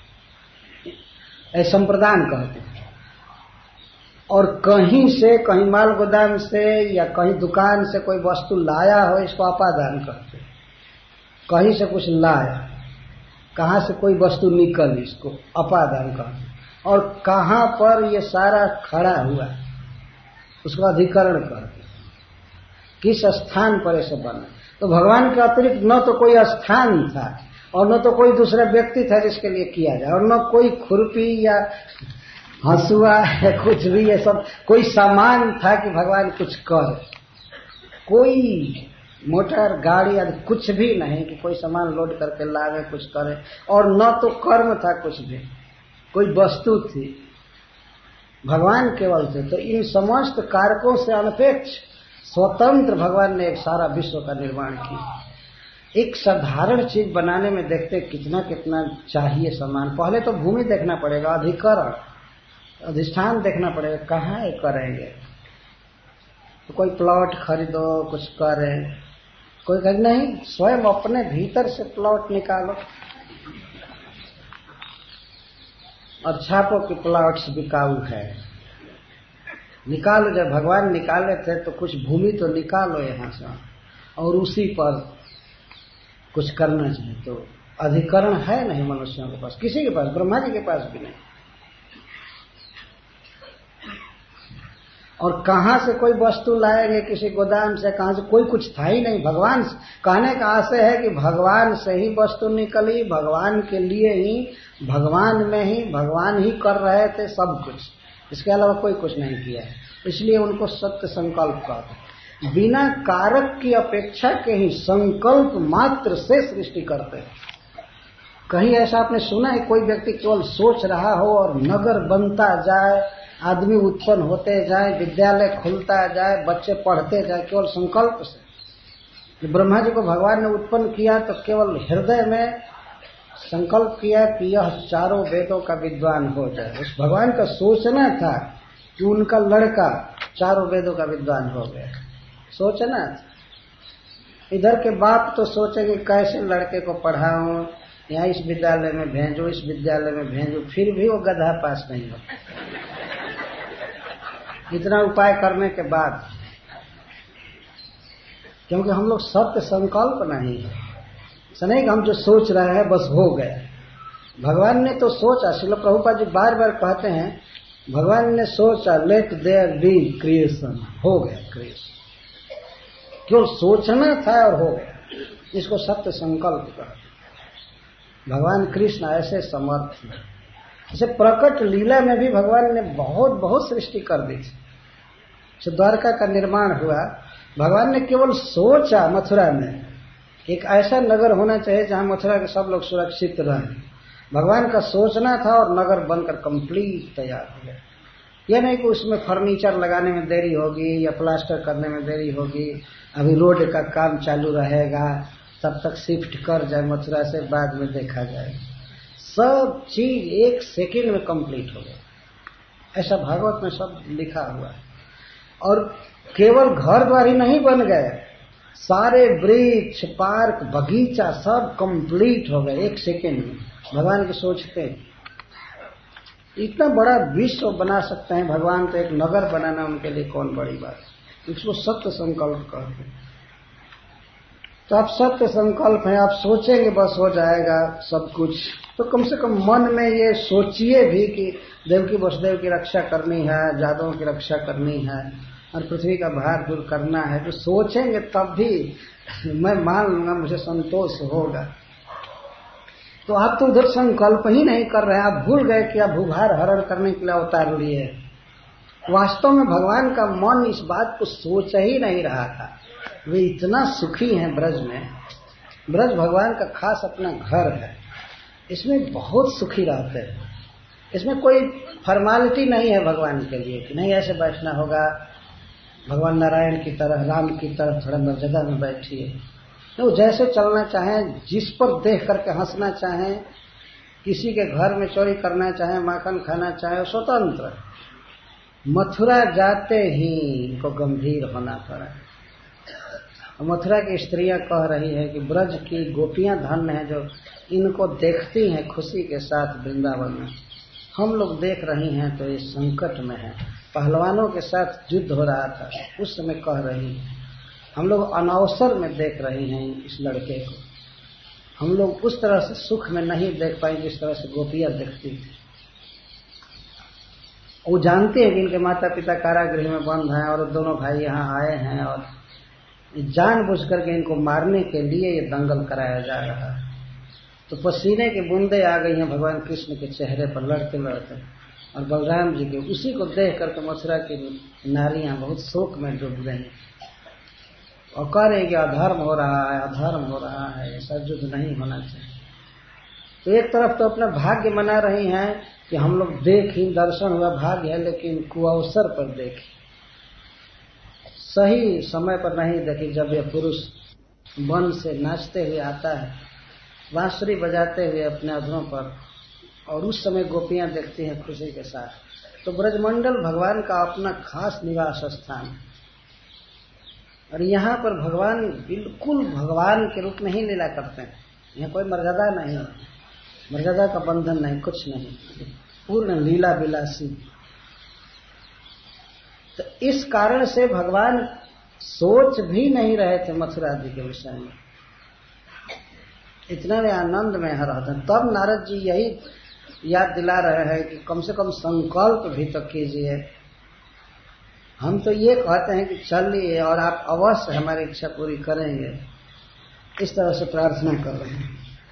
हैं, संप्रदान कहते हैं। और कहीं से, कहीं माल गोदाम से या कहीं दुकान से कोई वस्तु लाया हो, इसको अपादान कहते हैं। कहीं से कुछ लाया, कहाँ से कोई वस्तु निकली, इसको अपादान कहते हैं। और कहाँ पर ये सारा खड़ा हुआ, उसको अधिकरण कहते हैं। किस स्थान पर ऐसा बना। तो भगवान के अतिरिक्त न तो कोई स्थान था और न तो कोई दूसरा व्यक्ति था जिसके लिए किया जाए, और न कोई खुरपी या हंसुआ या कुछ भी ये सब कोई सामान था कि भगवान कुछ कर। कोई मोटर गाड़ी आदि कुछ भी नहीं कि कोई सामान लोड करके लावे, कुछ करे। और न तो कर्म था कुछ भी, कोई वस्तु थी, भगवान केवल थे। तो इन समस्त कारकों से अनपेक्ष स्वतंत्र भगवान ने एक सारा विश्व का निर्माण किया। एक साधारण चीज बनाने में देखते कितना कितना चाहिए सामान। पहले तो भूमि देखना पड़ेगा, अधिकरण, अधिष्ठान देखना पड़ेगा, कहाँ ये करेंगे। तो कोई प्लॉट खरीदो, कुछ करे, कोई कहे नहीं, स्वयं अपने भीतर से प्लॉट निकालो और छापो कि प्लॉट्स बिकाऊ है। निकालो, जब भगवान निकाले थे तो कुछ भूमि तो निकालो यहाँ से और उसी पर कुछ करना चाहिए। तो अधिकरण है नहीं मनुष्यों के पास, किसी के पास, ब्रह्मा जी के पास भी नहीं। और कहाँ से कोई वस्तु लाएंगे, किसी गोदाम से, कहाँ से, कोई कुछ था ही नहीं। भगवान कहने का आशय है कि भगवान से ही वस्तु निकली, भगवान के लिए ही, भगवान में ही, भगवान ही कर रहे थे सब कुछ, इसके अलावा कोई कुछ नहीं किया है। इसलिए उनको सत्य संकल्प कहते हैं। बिना कारक की अपेक्षा के ही संकल्प मात्र से सृष्टि करते हैं। कहीं ऐसा आपने सुना है कोई व्यक्ति केवल सोच रहा हो और नगर बनता जाए, आदमी उत्पन्न होते जाए, विद्यालय खुलता जाए, बच्चे पढ़ते जाए, केवल संकल्प से? ब्रह्मा जी को भगवान ने उत्पन्न किया तो केवल हृदय में संकल्प किया कि यह चारों वेदों का विद्वान हो जाए। उस भगवान का सोचना था कि उनका लड़का चारों वेदों का विद्वान हो गया, सोचना था। इधर के बाप तो सोचेंगे कैसे लड़के को पढ़ाऊं, यहाँ इस विद्यालय में भेजो, इस विद्यालय में भेजो, फिर भी वो गधा पास नहीं होता। इतना उपाय करने के बाद, क्योंकि हम लोग सत्य संकल्प नहीं है। नहीं कि हम जो सोच रहे हैं बस हो गया। भगवान ने तो सोचा। श्रील प्रभुपाद जी बार बार कहते हैं भगवान ने सोचा लेट देयर बी क्रिएशन, हो गया क्रिएशन। क्यों सोचना था और हो गया, इसको सत्य संकल्प कर। भगवान कृष्ण ऐसे समर्थ हैं। जैसे प्रकट लीला में भी भगवान ने बहुत बहुत सृष्टि कर दी थी। जब द्वारका का निर्माण हुआ, भगवान ने केवल सोचा मथुरा में एक ऐसा नगर होना चाहिए जहां मथुरा के सब लोग सुरक्षित रहें। भगवान का सोचना था और नगर बनकर कंप्लीट तैयार हो गया। यह नहीं कि उसमें फर्नीचर लगाने में देरी होगी या प्लास्टर करने में देरी होगी, अभी रोड का काम चालू रहेगा, तब तक शिफ्ट कर जाए मथुरा से, बाद में देखा जाए। सब चीज एक सेकंड में कंप्लीट हो गया। ऐसा भागवत में सब लिखा हुआ है। और केवल घर द्वार ही नहीं बन गए, सारे वृक्ष, पार्क, बगीचा सब कंप्लीट हो गए एक सेकंड में। भगवान की सोचते इतना बड़ा विश्व बना सकते हैं भगवान, तो एक नगर बनाना उनके लिए कौन बड़ी बात है। इसको सत्य संकल्प कहते हैं। तो आप सत्य संकल्प है, आप सोचेंगे बस हो जाएगा सब कुछ। तो कम से कम मन में ये सोचिए भी कि देवकी वसुदेव की रक्षा करनी है, जादवों की रक्षा करनी है और पृथ्वी का भार दूर करना है। तो सोचेंगे तब भी मैं मान लूंगा, मुझे संतोष होगा। तो आप तो उधर संकल्प ही नहीं कर रहे हैं, आप भूल गए कि आप भूभार हरण करने के लिए अवतार लिए। वास्तव में भगवान का मन इस बात को सोच ही नहीं रहा था। वे इतना सुखी हैं ब्रज में। ब्रज भगवान का खास अपना घर है, इसमें बहुत सुखी रहते हैं। इसमें कोई फॉर्मेलिटी नहीं है भगवान के लिए कि नहीं ऐसे बैठना होगा, भगवान नारायण की तरह, राम की तरह थोड़ा मर्यादा में बैठिए। तो जैसे चलना चाहें, जिस पर देख करके हंसना चाहें, किसी के घर में चोरी करना चाहें, माखन खाना चाहें, स्वतंत्र। मथुरा जाते ही इनको गंभीर होना पड़ा। मथुरा की स्त्रियां कह रही है कि ब्रज की गोपियां धन्य हैं जो इनको देखती हैं खुशी के साथ वृंदावन में। हम लोग देख रही हैं तो ये संकट में है। पहलवानों के साथ युद्ध हो रहा था, उस समय कह रही है हम लोग अनवसर में देख रहे हैं इस लड़के को। हम लोग उस तरह से सुख में नहीं देख पाए जिस तरह से गोपियां देखती थी। वो जानते हैं कि इनके माता पिता कारागृह में बंद हैं और दोनों भाई यहाँ आए हैं और जानबूझ करके इनको मारने के लिए ये दंगल कराया जा रहा है। तो पसीने की बूंदें आ गई हैं भगवान कृष्ण के चेहरे पर लड़ते लड़ते, और बलराम जी के। उसी को देख करके मथुरा की नारियां बहुत शोक में डूब गई और कह रहे कि अधर्म हो रहा है, अधर्म हो रहा है, ऐसा युद्ध नहीं होना चाहिए। तो एक तरफ तो अपना भाग्य मना रही हैं कि हम लोग देखें, दर्शन हुआ भाग्य है, लेकिन कुअवसर पर देखें, सही समय पर नहीं देखी। जब यह पुरुष वन से नाचते हुए आता है, बांसुरी बजाते हुए अपने अधरों पर, और उस समय गोपियां देखती हैं खुशी के साथ। तो ब्रजमंडल भगवान का अपना खास निवास स्थान है। और यहाँ पर भगवान बिल्कुल भगवान के रूप में ही लीला करते हैं। यहाँ कोई मर्यादा नहीं, मर्यादा का बंधन नहीं, कुछ नहीं, पूर्ण लीला विलासी। तो इस कारण से भगवान सोच भी नहीं रहे थे मथुरा आदि के विषय में, इतना वे आनंद में रहते हैं। तब नारद जी यही याद दिला रहे हैं कि कम से कम संकल्प भी तो कीजिए। हम तो ये कहते हैं कि चलिए और आप अवश्य हमारी इच्छा पूरी करेंगे, इस तरह से प्रार्थना कर रहे हैं।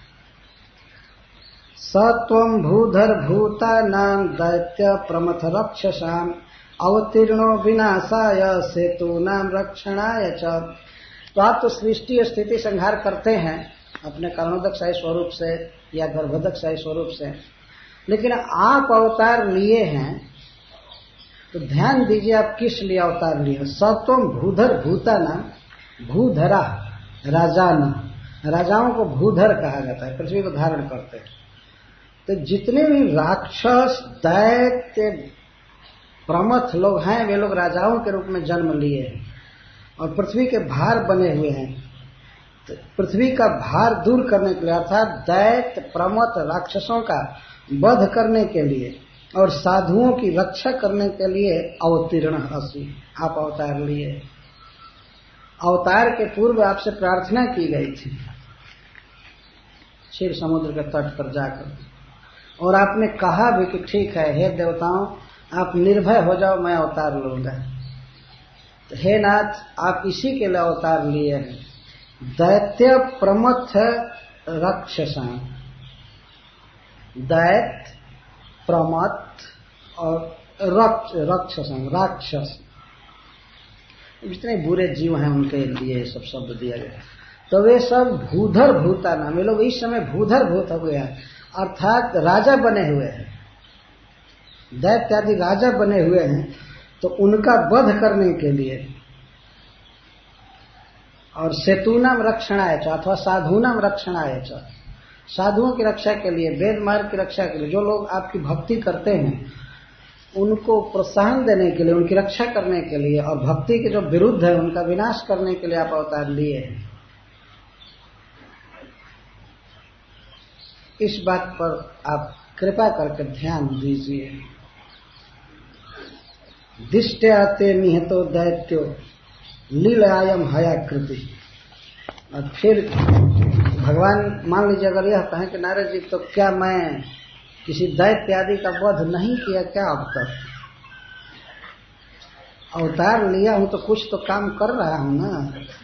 सत्वं भूधर भूतानां दैत्य प्रमथ रक्षसाम अवतीर्णो विनाशाय सेतूनां रक्षणाय च। तो आप तो सृष्टि स्थिति संहार करते हैं अपने कारणोदकशाही स्वरूप से या गर्भोदकशाही स्वरूप से, लेकिन आप अवतार लिए हैं तो ध्यान दीजिए आप किस लिए अवतार लिए। सत्वम भूधर भूतानां, भूधरा राजाना, राजाओं को भूधर कहा जाता है, पृथ्वी को धारण करते हैं। तो जितने भी राक्षस दैत्य प्रमथ लोग हैं वे लोग राजाओं के रूप में जन्म लिए हैं और पृथ्वी के भार बने हुए हैं। तो पृथ्वी का भार दूर करने के लिए अर्थात दैत्य प्रमथ राक्षसों का वध करने के लिए और साधुओं की रक्षा करने के लिए अवतीर्ण हसी आप अवतार लिए। अवतार के पूर्व आपसे प्रार्थना की गई थी क्षीर समुद्र के तट पर जाकर, और आपने कहा भी कि ठीक है हे देवताओं, आप निर्भय हो जाओ, मैं अवतार लूंगा। तो हे नाथ, आप इसी के लिए अवतार लिए हैं। दैत्य प्रमथ राक्षसा, दैत्य प्रमथ और राक्षस, जितने बुरे जीव हैं उनके लिए ये सब शब्द दिया गया। तो वे सब भूधर भूता नाम, ये लोग इस समय भूधर भूत हो गए हैं, अर्थात राजा बने हुए हैं, दैत्य आदि राजा बने हुए हैं। तो उनका वध करने के लिए और सेतूनाम रक्षणाय च अथवा साधूनाम रक्षणाय च, साधुओं की रक्षा के लिए, वेद मार्ग की रक्षा के लिए, जो लोग आपकी भक्ति करते हैं उनको प्रोत्साहन देने के लिए, उनकी रक्षा करने के लिए, और भक्ति के जो विरुद्ध है उनका विनाश करने के लिए आप अवतार लिए हैं। इस बात पर आप कृपा करके ध्यान दीजिए। दिष्ट्या ते निहतो दैत्यो लीलायम हयाकृति। और फिर भगवान मान लीजिए अगर यह कहें कि नारद जी, तो क्या मैं किसी दैत्य आदि का वध नहीं किया क्या अब तक? अवतार लिया हूं तो कुछ तो काम कर रहा हूं ना।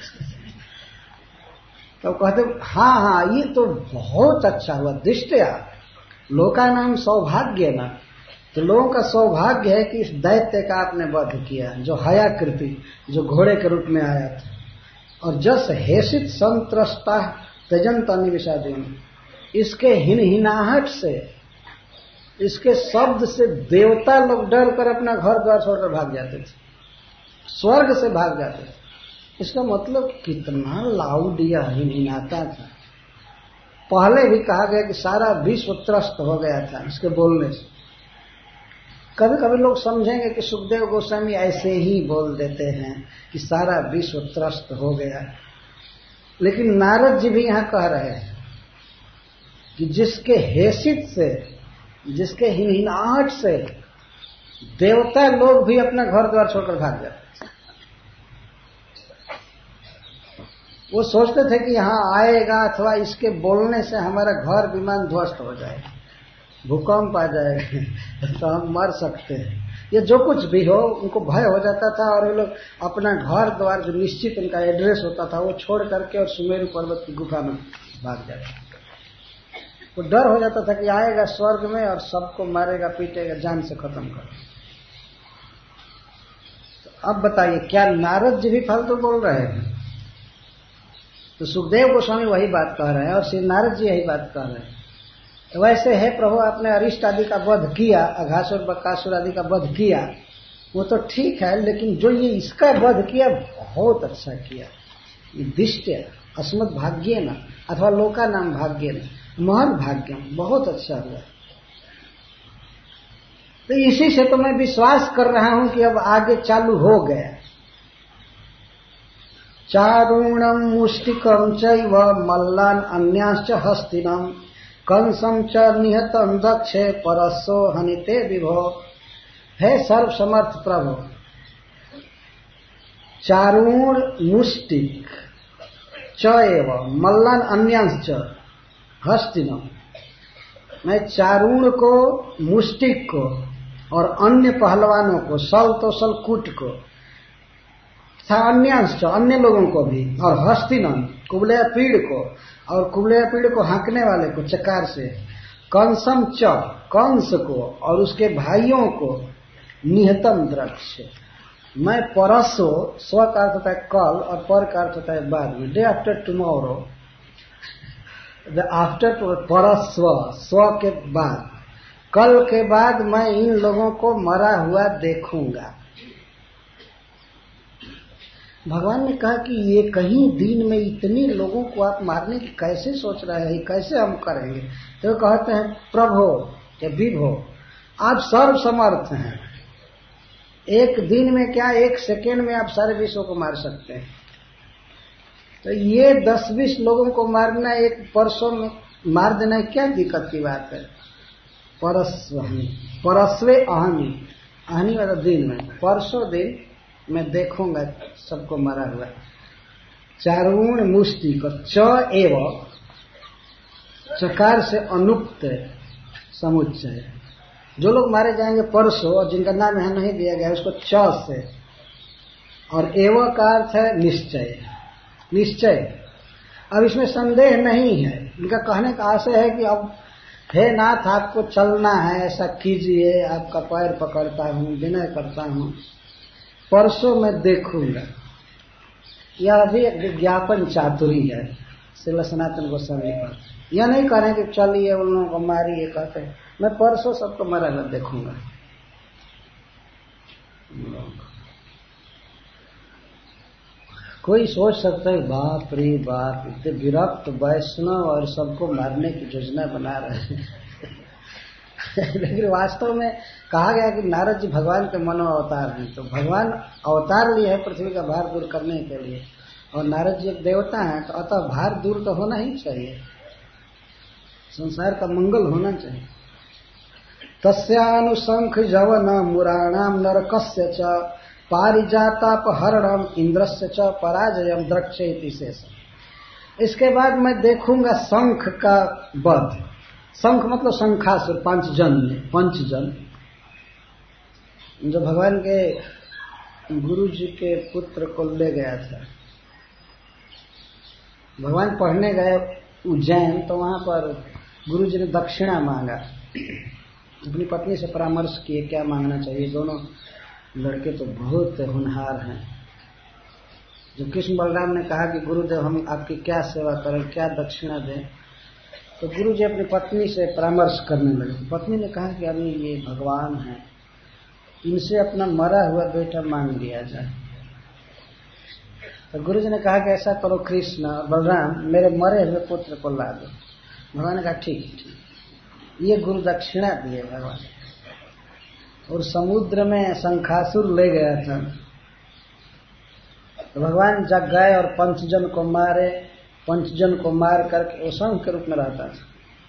तो कहते हाँ, ये तो बहुत अच्छा हुआ। दिष्ट्या, लोका नाम सौभाग्य ना, तो लोगों का सौभाग्य है कि इस दैत्य का आपने वध किया, जो हयाकृति, जो घोड़े के रूप में आया था। और जस हेसित संत्रस्ता त्यजंत अनिविषादीन, इसके हिनहिनाहट से, इसके शब्द से देवता लोग डर कर अपना घर द्वार छोड़कर भाग जाते थे, स्वर्ग से भाग जाते थे। इसका मतलब कितना लाउड या हिनहिनाता था। पहले भी कहा गया कि सारा विश्व त्रस्त हो गया था इसके बोलने से। कभी कभी लोग समझेंगे कि सुखदेव गोस्वामी ऐसे ही बोल देते हैं कि सारा विश्व त्रस्त हो गया, लेकिन नारद जी भी यहां कह रहे हैं कि जिसके हेसित से, जिसके हिनहिनाहट से देवता लोग भी अपना घर द्वार छोड़कर भाग जाते थे। वो सोचते थे कि यहां आएगा अथवा इसके बोलने से हमारा घर विमान ध्वस्त हो जाएगा, भूकंप आ जाएगा तो हम मर सकते हैं। ये जो कुछ भी हो, उनको भय हो जाता था और वो लोग अपना घर द्वार जो निश्चित उनका एड्रेस होता था वो छोड़ करके और सुमेरु पर्वत की गुफा में भाग जाते। तो डर हो जाता था कि आएगा स्वर्ग में और सबको मारेगा, पीटेगा, जान से खत्म कर। तो अब बताइए, क्या नारद जी भी फालतू बोल रहे हैं? तो सुखदेव गोस्वामी वही बात कह रहे हैं और श्री नारद जी यही बात कह रहे हैं। तो वैसे है प्रभु, आपने अरिष्ट आदि का वध किया, अघासुर बकासुर आदि का वध किया, वो तो ठीक है, लेकिन जो ये इसका वध किया बहुत अच्छा किया। ये दिष्ट्य अस्मत् भाग्य न अथवा लोका नाम भाग्य न, महान भाग्य, बहुत अच्छा हुआ। तो इसी से तो मैं विश्वास कर रहा हूं कि अब आगे चालू हो गया। चारूणम मुष्टिकम चैव मल्लान अन्याश्च हस्तिनम कंसम च निहतम दक्षे परस्सो हनिते विभो। हे सर्व समर्थ प्रभु, चारूण मुष्टिक च एव मल्लान अन्यांश च हस्तिनम, मैं चारूण को, मुष्टिक को और अन्य पहलवानों को, सल तो सल कूट को, अन्यांश अन्य लोगों को भी, और हस्तिनम कुबलया पीड़ को, और कुबलया पीड़ को हाँकने वाले को चकार से, कंसम च कंस को और उसके भाइयों को, निहतम द्रक्ष, मैं परसो, स्व का अर्थ होता है कल और पर का अर्थ होता है बाद में, day after tomorrow, the after परस्व, स्व के बाद, कल के बाद मैं इन लोगों को मरा हुआ देखूंगा। भगवान ने कहा कि ये कहीं दिन में इतने लोगों को आप मारने की कैसे सोच रहे हैं, कैसे हम करेंगे? तो कहते हैं प्रभु या विभो, आप सर्व समर्थ हैं, एक दिन में क्या, एक सेकेंड में आप सारे विश्व को मार सकते हैं। तो ये 10-20 लोगों को मारना एक परसों में मार देना क्या दिक्कत की बात है? परस्वे अहनी, अहनी मतलब दिन में, परसों दिन मैं देखूंगा सबको मरा हुआ। चारूण मुष्टि को च एव, चकार से अनुक्त समुच्चय, जो लोग मारे जाएंगे परसों और जिनका नाम यहाँ नहीं दिया गया उसको च से, और एव का अर्थ है निश्चय, निश्चय। अब इसमें संदेह नहीं है, इनका कहने का आशय है कि अब हे नाथ आपको चलना है, ऐसा कीजिए, आपका पैर पकड़ता हूं, विनय करता हूं, परसों मैं देखूंगा। यह भी एक विज्ञापन चातुरी है श्रील सनातन गोस्वामी पर। यह नहीं कह रहे कि चलिए उन लोगों को मारिए, कहते हैं मैं परसों सबको मरा हुआ देखूंगा। कोई सोच सकता है बाप रे बाप, इतने विरक्त वैष्णव और सबको मारने की योजना बना रहे हैं। लेकिन वास्तव में कहा गया कि नारद जी भगवान के मनो अवतार हैं, तो भगवान अवतार लिए है पृथ्वी का भार दूर करने के लिए, और नारद जी एक देवता हैं, तो अतः भार दूर तो होना ही चाहिए, संसार का मंगल होना चाहिए। तस्यानुशंख जवन मुराणाम नरकस्य च पारिजातापहरणम इंद्रस्य च पराजयम द्रक्षेति शेष। इसके बाद मैं देखूंगा शंख का वध। शंख मतलब शंखासुर, पंचजन जो भगवान के गुरु जी के पुत्र को ले गया था। भगवान पढ़ने गए उज्जैन, तो वहां पर गुरु जी ने दक्षिणा मांगा, अपनी पत्नी से परामर्श किए क्या मांगना चाहिए। दोनों लड़के तो बहुत होनहार हैं। जब कृष्ण बलराम ने कहा कि गुरुदेव हम आपकी क्या सेवा करें, क्या दक्षिणा दें, तो गुरु जी अपनी पत्नी से परामर्श करने लगे। पत्नी ने कहा कि अभी ये भगवान हैं, इनसे अपना मरा हुआ बेटा मांग लिया जाए। तो गुरु जी ने कहा कि ऐसा करो कृष्ण और बलराम, मेरे मरे हुए पुत्र को ला दो। भगवान ने कहा ठीक। ये गुरु दक्षिणा दिए भगवान, और समुद्र में शंखासुर ले गया था। तो भगवान जग गए और पंचजन को मारे। पंचजन को मार करके वो शंख के रूप में रहता था।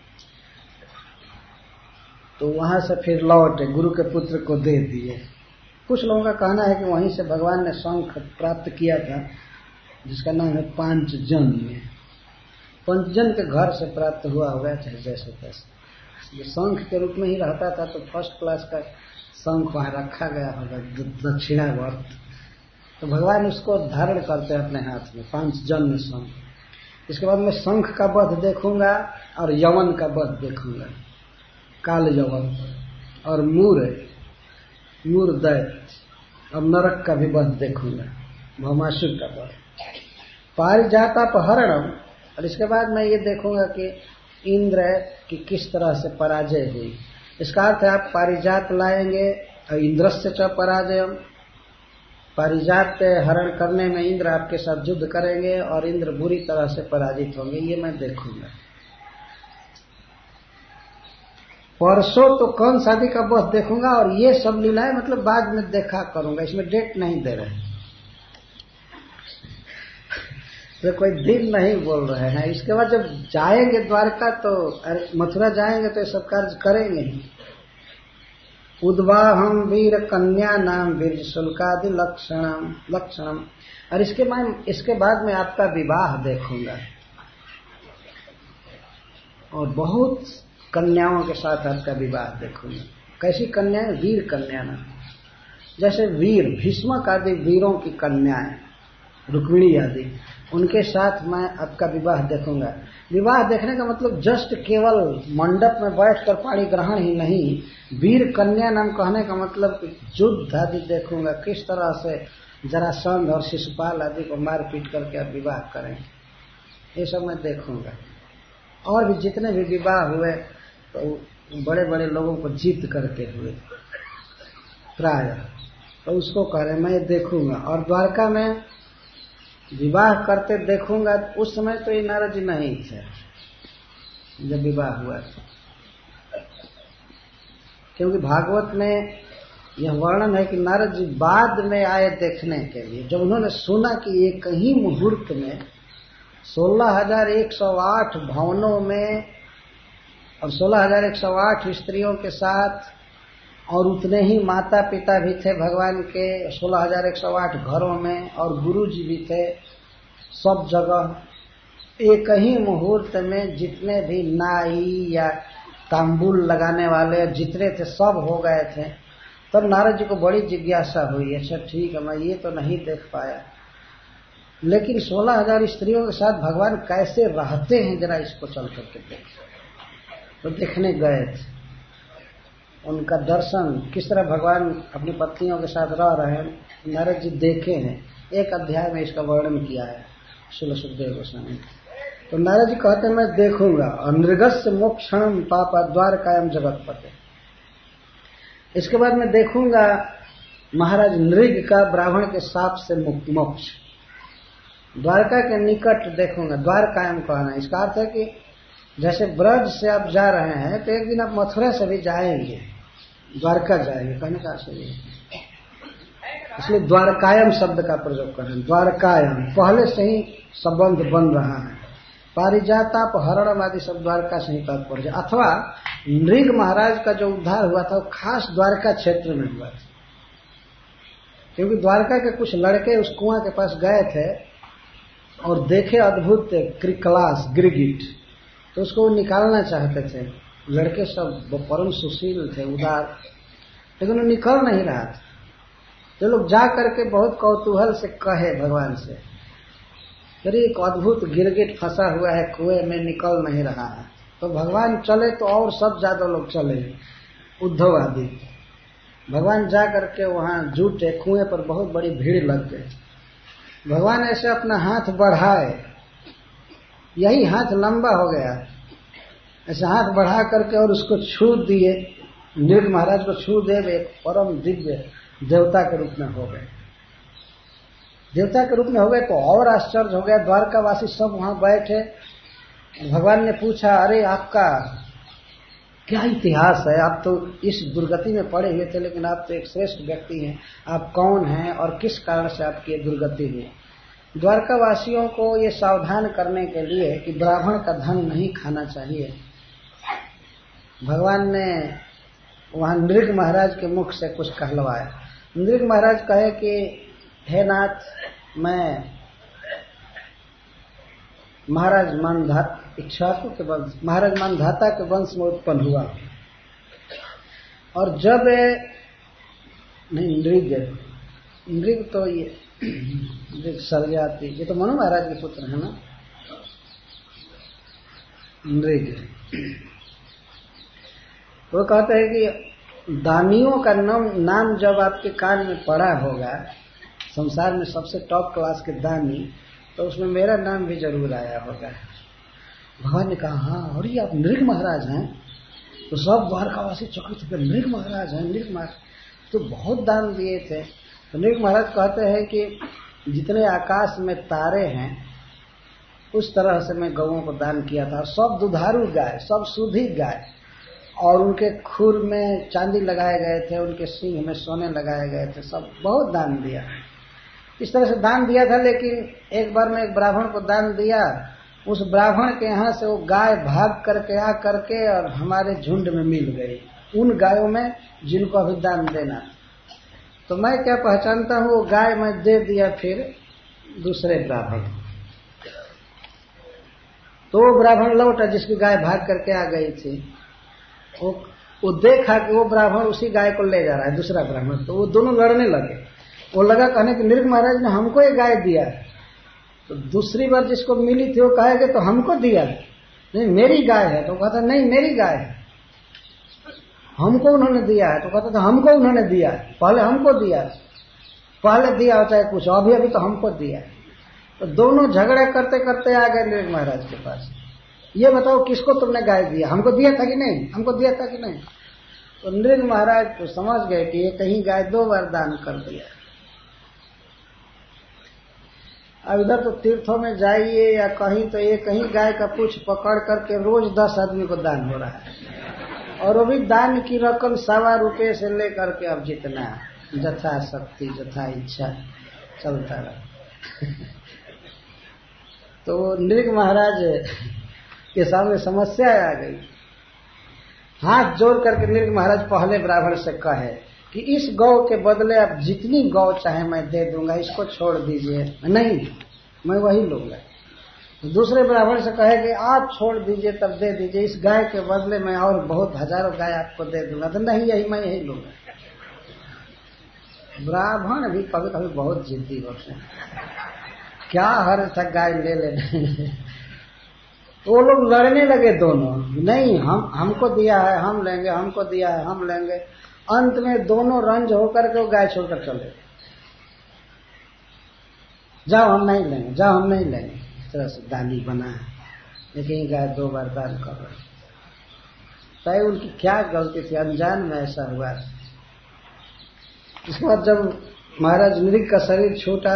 तो वहां से फिर लौटे, गुरु के पुत्र को दे दिए। कुछ लोगों का कहना है कि वहीं से भगवान ने शंख प्राप्त किया था, जिसका नाम है पांचजन। पंचजन के घर से प्राप्त हुआ होगा, चाहे जैसे तैसे। जो शंख के रूप में ही रहता था, तो फर्स्ट क्लास का शंख वहां रखा गया होगा, दक्षिणावर्त। तो भगवान उसको धारण करते हैं अपने हाथ में, पांचजन में शंख। इसके बाद मैं शंख का वध देखूंगा और यवन का वध देखूंगा, काल यवन, और मूर दैत्य और नरक का भी वध देखूंगा, भौमासुर का वध। पारिजातापहरणम, और इसके बाद मैं ये देखूंगा कि इंद्र की किस तरह से पराजय हुई। इसका अर्थ है आप पारिजात लाएंगे और इंद्रस्य च पराजयम, पारिजात हरण करने में इंद्र आपके साथ युद्ध करेंगे और इंद्र बुरी तरह से पराजित होंगे, ये मैं देखूंगा। परसों तो कौन शादी का वध देखूंगा, और ये सब लीलाएं मतलब बाद में देखा करूंगा, इसमें डेट नहीं दे रहे, तो कोई दिन नहीं बोल रहे हैं। इसके बाद जब जाएंगे द्वारका, तो मथुरा जाएंगे तो ये सब कार्य करेंगे ही। उद्वाहम वीर कन्या नाम वीर शुल्कादि लक्षणम, और इसके बाद मैं आपका विवाह देखूंगा, और बहुत कन्याओं के साथ आपका विवाह देखूंगा। कैसी कन्याएं? वीर कन्या नाम, जैसे वीर भीष्मक आदि वीरों की कन्याएं, रुक्मिणी आदि, उनके साथ मैं आपका विवाह देखूंगा। विवाह देखने का मतलब जस्ट केवल मंडप में बैठकर पाणी ग्रहण ही नहीं, वीर कन्या नाम कहने का मतलब युद्ध आदि देखूंगा, किस तरह से जरासंध और शिशुपाल आदि को मार पीट करके आप विवाह करें, ये सब मैं देखूंगा। और भी जितने भी विवाह हुए तो बड़े बड़े लोगों को जीत करके हुए प्राय, तो उसको कह रहे मैं देखूंगा। और द्वारका में विवाह करते देखूंगा, उस समय तो ये नारद जी नहीं थे जब विवाह हुआ, क्योंकि भागवत में यह वर्णन है कि नारद जी बाद में आए देखने के लिए। जब उन्होंने सुना कि एक ही मुहूर्त में 16,108 भवनों में और 16,108 स्त्रियों के साथ, और उतने ही माता पिता भी थे भगवान के 16,108 घरों में, और गुरु जी भी थे सब जगह, एक ही मुहूर्त में जितने भी नाई या तांबूल लगाने वाले जितने थे सब हो गए थे। तब नारद जी को बड़ी जिज्ञासा हुई, अच्छा ठीक है, मैं ये तो नहीं देख पाया, लेकिन 16,000 स्त्रियों के साथ भगवान कैसे रहते हैं, जरा इसको चल करके देख। तो देखने गए थे, उनका दर्शन किस तरह भगवान अपनी पत्नियों के साथ रह रहे हैं नारद जी देखे हैं। एक अध्याय में इसका वर्णन किया है श्रील सुखदेव गोस्वामी। तो नारद जी कहते हैं मैं देखूंगा, नृगस्य मोक्षणम पापा द्वारकायम जगतपते। इसके बाद मैं देखूंगा महाराज नृग का ब्राह्मण के साप से मोक्ष, द्वारका के निकट देखूंगा। द्वारकायम कहना इसका अर्थ है कि जैसे ब्रज से आप जा रहे हैं तो एक दिन आप मथुरा से भी जाएंगे, द्वारका जाएंगे, कहने का अर्थ है। इसलिए द्वारकायम शब्द का प्रयोग करें। द्वारकायम पहले से ही संबंध बन रहा है। पारिजाताप हरणम आदि सब द्वारका से ही तात्पर्य। अथवा नृग महाराज का जो उद्धार हुआ था वो खास द्वारका क्षेत्र में हुआ था, क्योंकि द्वारका के कुछ लड़के उस कुआं के पास गए थे और देखे अद्भुत क्रिकलास गिरगिट, तो उसको निकालना चाहते थे। लड़के सब परम सुशील थे, उदार, लेकिन वो निकल नहीं रहा था। तो लोग जा करके बहुत कौतूहल से कहे भगवान से, अरे एक अद्भुत गिरगिट फंसा हुआ है कुएं में, निकल नहीं रहा है। तो भगवान चले तो और सब ज्यादा लोग चले, उद्धव आदि। भगवान जा करके वहां जुटे, कुएं पर बहुत बड़ी भीड़ लग गई। भगवान ऐसे अपना हाथ बढ़ाए, यही हाथ लंबा हो गया, ऐसे हाथ बढ़ा करके और उसको छू दिए, नृग महाराज को छू दे, एक परम दिव्य देवता के रूप में हो गए। देवता के रूप में हो गए तो और आश्चर्य हो गया। द्वारकावासी सब वहां बैठे। भगवान ने पूछा, अरे आपका क्या इतिहास है, आप तो इस दुर्गति में पड़े हुए थे, लेकिन आप तो एक श्रेष्ठ व्यक्ति हैं, आप कौन हैं और किस कारण से आपकी दुर्गति हुई। द्वारकावासियों को ये सावधान करने के लिए कि ब्राह्मण का धन नहीं खाना चाहिए, भगवान ने वहां नृग महाराज के मुख से कुछ कहलवाया। नृग महाराज कहे कि हे नाथ, मैं महाराज इक्ष्वाकु के वंश, महाराज मानधाता के वंश में उत्पन्न हुआ। और जब नहीं नृग तो ये सरजाति, ये तो मनु महाराज के पुत्र है ना नृग। वो कहते हैं कि दानियों का नाम जब आपके कान में पड़ा होगा, संसार में सबसे टॉप क्लास के दानी, तो उसमें मेरा नाम भी जरूर आया होगा। भगवान ने कहा हाँ, और ये आप नृग महाराज हैं? तो सब द्वारकावासी चकित थे, नृग महाराज हैं, नृग महाराज तो बहुत दान दिए थे। तो नृग महाराज कहते हैं कि जितने आकाश में तारे हैं उस तरह से मैं गौओं को दान किया था। सब दुधारू गाय, सब शुद्धी गाय, और उनके खुर में चांदी लगाए गए थे, उनके सींग में सोने लगाए गए थे, सब बहुत दान दिया। इस तरह से दान दिया था। लेकिन एक बार मैं एक ब्राह्मण को दान दिया, उस ब्राह्मण के यहाँ से वो गाय भाग करके आ करके और हमारे झुंड में मिल गई, उन गायों में जिनको अभी दान देना। तो मैं क्या पहचानता हूँ, वो गाय मैं दे दिया फिर दूसरे ब्राह्मण। तो वो ब्राह्मण लौटा जिसकी गाय भाग करके आ गई थी, वो देखा कि वो ब्राह्मण उसी गाय को ले जा रहा है, दूसरा ब्राह्मण। तो वो दोनों लड़ने लगे। वो लगा कहने कि नृग महाराज ने हमको ये गाय दिया है। तो दूसरी बार जिसको मिली थी वो कहेगा तो हमको दिया, नहीं मेरी गाय है। तो कहता नहीं मेरी गाय है, हमको उन्होंने दिया है। तो कहता था हमको उन्होंने दिया है, पहले हमको दिया है, पहले दिया होता है कुछ, अभी तो हमको दिया है। तो दोनों झगड़ा करते करते आ गए नृग महाराज के पास, ये बताओ किसको तुमने गाय दिया, हमको दिया था कि नहीं, हमको दिया था कि नहीं। तो नृग महाराज तो समझ गए कि ये कहीं गाय 2 बार दान कर दिया। अब इधर तो तीर्थों में जाइए या कहीं, तो ये कहीं गाय का पूछ पकड़ करके रोज 10 आदमी को दान हो रहा है, और वो भी दान की रकम 1.25 रुपये से लेकर के अब जितना जथा शक्ति जथा इच्छा चलता रहा। तो नृग महाराज के सामने समस्या आ गई। हाथ जोड़ करके नृग महाराज पहले ब्राह्मण से कहे कि इस गौ के बदले आप जितनी गौ चाहे मैं दे दूंगा, इसको छोड़ दीजिए। नहीं, मैं वही लूंगा। दूसरे ब्राह्मण से कहे कि आप छोड़ दीजिए तब दे दीजिए, इस गाय के बदले में और बहुत हजारों गाय आपको दे दूंगा। तो नहीं, यही मैं यही लूंगा। ब्राह्मण भी कभी कभी बहुत जिद्दी होते हैं, क्या हर तक गाय ले लेने। तो वो लोग लड़ने लगे दोनों, नहीं हमको दिया है हम लेंगे, हमको दिया है हम लेंगे। अंत में दोनों रंज होकर के वो गाय छोड़कर चले, जाओ हम नहीं लेंगे, जाओ हम नहीं लेंगे। इस तरह से दानी बना है, लेकिन गाय 2 बार दान कर रहे। चाहे उनकी क्या गलती थी, अनजान में ऐसा हुआ। इसके बाद जब महाराज नृग का शरीर छूटा,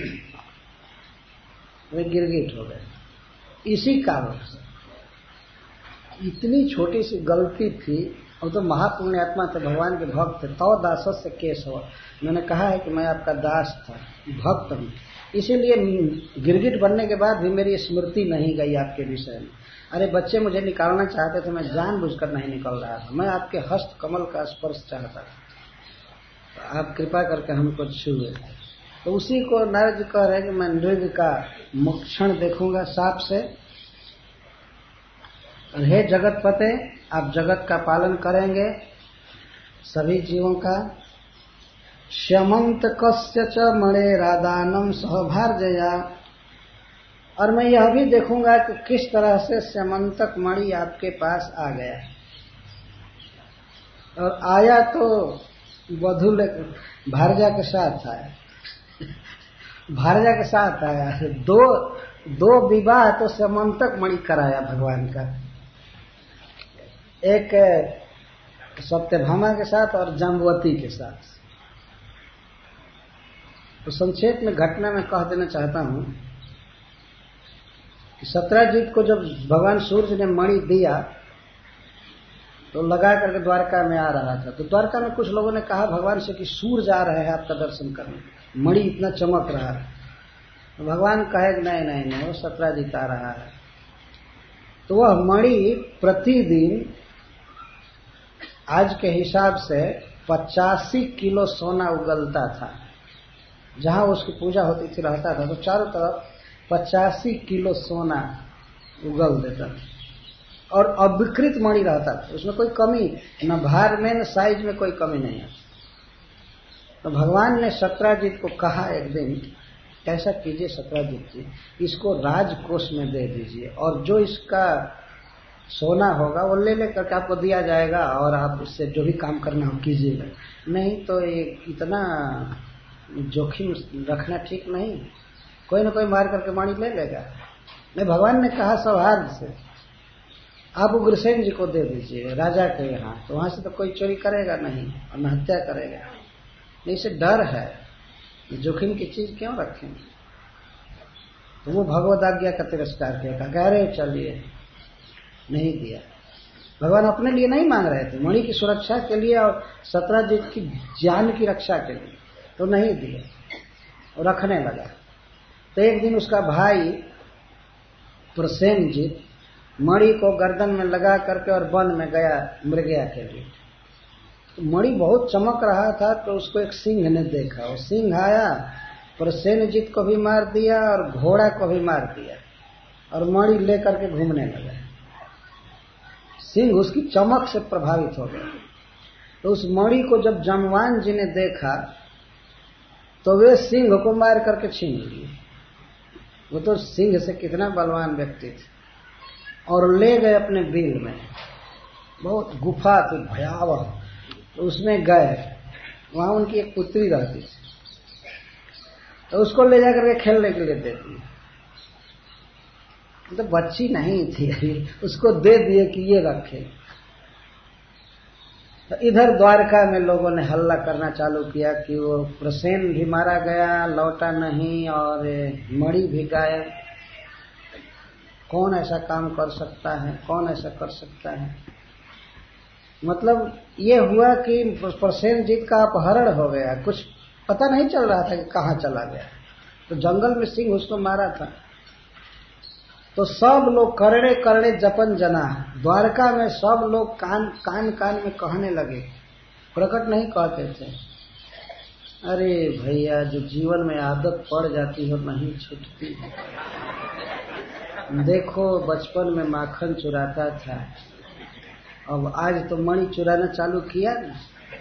वे गिरगिट हो गए। इसी कारण से इतनी छोटी सी गलती थी, और तो महापुण्यात्मा थे, भगवान के भक्त थे। तो दासत से केस हुआ। मैंने कहा है कि मैं आपका दास था, भक्त हूं, इसीलिए गिरगिट बनने के बाद भी मेरी स्मृति नहीं गई आपके विषय में। अरे बच्चे मुझे निकालना चाहते थे, मैं जानबूझकर नहीं निकल रहा था, मैं आपके हस्त कमल का स्पर्श चाहता था, तो आप कृपा करके हमको छुए। तो उसी को नारद जी कह रहे हैं कि मैं नृग का मोक्षण देखूंगा साप से। और हे जगत पते, आप जगत का पालन करेंगे सभी जीवों का। श्यमंत कस्य च मणे रादानम सहभार्जया। और मैं यह भी देखूंगा कि किस तरह से श्यमंतक मणि आपके पास आ गया, और आया तो वधु भारजा के साथ आया, भारजा के साथ आया। दो विवाह तो श्यमंतक मणि कराया भगवान का, एक सत्यभामा के साथ और जाम्बवती के साथ। तो संक्षेप में घटना में कह देना चाहता हूं कि सत्राजीत को जब भगवान सूर्य ने मणि दिया तो लगा करके द्वारका में आ रहा था। तो द्वारका में कुछ लोगों ने कहा भगवान से कि सूर्य आ रहे हैं आपका दर्शन करने, मणि इतना चमक रहा है। तो भगवान कहे नहीं नहीं नहीं, वो सत्राजीत आ रहा है। तो वह मणि प्रतिदिन आज के हिसाब से 85 किलो सोना उगलता था। जहां उसकी पूजा होती थी रहता था, तो चारों तरफ 85 किलो सोना उगल देता था, और अविकृत मणि रहता था, उसमें कोई कमी न भार में न साइज में कोई कमी नहीं है। तो भगवान ने सत्राजीत को कहा एक दिन, ऐसा कीजिए सत्राजीत जी, इसको राजकोष में दे दीजिए, और जो इसका सोना होगा वो ले करके आपको दिया जाएगा, और आप उससे जो भी काम करना हो कीजिएगा। नहीं तो ये इतना जोखिम रखना ठीक नहीं, कोई ना कोई मार करके मणि ले लेगा। नहीं, भगवान ने कहा सौहार्द से, आप उग्रसेन जी को दे दीजिए राजा के यहाँ, तो वहां से तो कोई चोरी करेगा नहीं और न हत्या करेगा। इसे डर है, जोखिम की चीज क्यों रखें। तो वो भगवद आज्ञा का तिरस्कार किया, कहा अरे चलिए, नहीं दिया। भगवान अपने लिए नहीं मांग रहे थे, मणि की सुरक्षा के लिए और सत्राजीत की जान की रक्षा के लिए, तो नहीं दिया और रखने लगा। तो एक दिन उसका भाई प्रसेनजीत मणि को गर्दन में लगा करके और वन में गया मृगया के लिए। तो मणि बहुत चमक रहा था, तो उसको एक सिंह ने देखा, वो सिंह आया, प्रसेनजीत को भी मार दिया और घोड़ा को भी मार दिया, और मणि लेकर के घूमने लगा। सिंह उसकी चमक से प्रभावित हो गया। तो उस मणि को जब जाम्बवान जी ने देखा तो वे सिंह को मार करके छीन लिए। वो तो सिंह से कितना बलवान व्यक्ति थे, और ले गए अपने बिल में। बहुत गुफा थी भयावह, तो उसमें गए, वहां उनकी एक पुत्री रहती थी, तो उसको ले जाकर के खेलने के लिए दे दिए। तो बच्ची नहीं थी, उसको दे दिए कि ये रखे। तो इधर द्वारका में लोगों ने हल्ला करना चालू किया कि वो प्रसेन भी मारा गया, लौटा नहीं, और मणि भी गायब। कौन ऐसा काम कर सकता है, कौन ऐसा कर सकता है। मतलब ये हुआ कि प्रसेनजीत का अपहरण हो गया, कुछ पता नहीं चल रहा था कि कहाँ चला गया। तो जंगल में सिंह उसको मारा था। तो सब लोग करड़े करड़े जपन जना, द्वारका में सब लोग कान कान में कहने लगे, प्रकट नहीं कहते थे, अरे भैया जो जीवन में आदत पड़ जाती है नहीं छूटती है। देखो बचपन में माखन चुराता था, अब आज तो मणि चुराना चालू किया ना।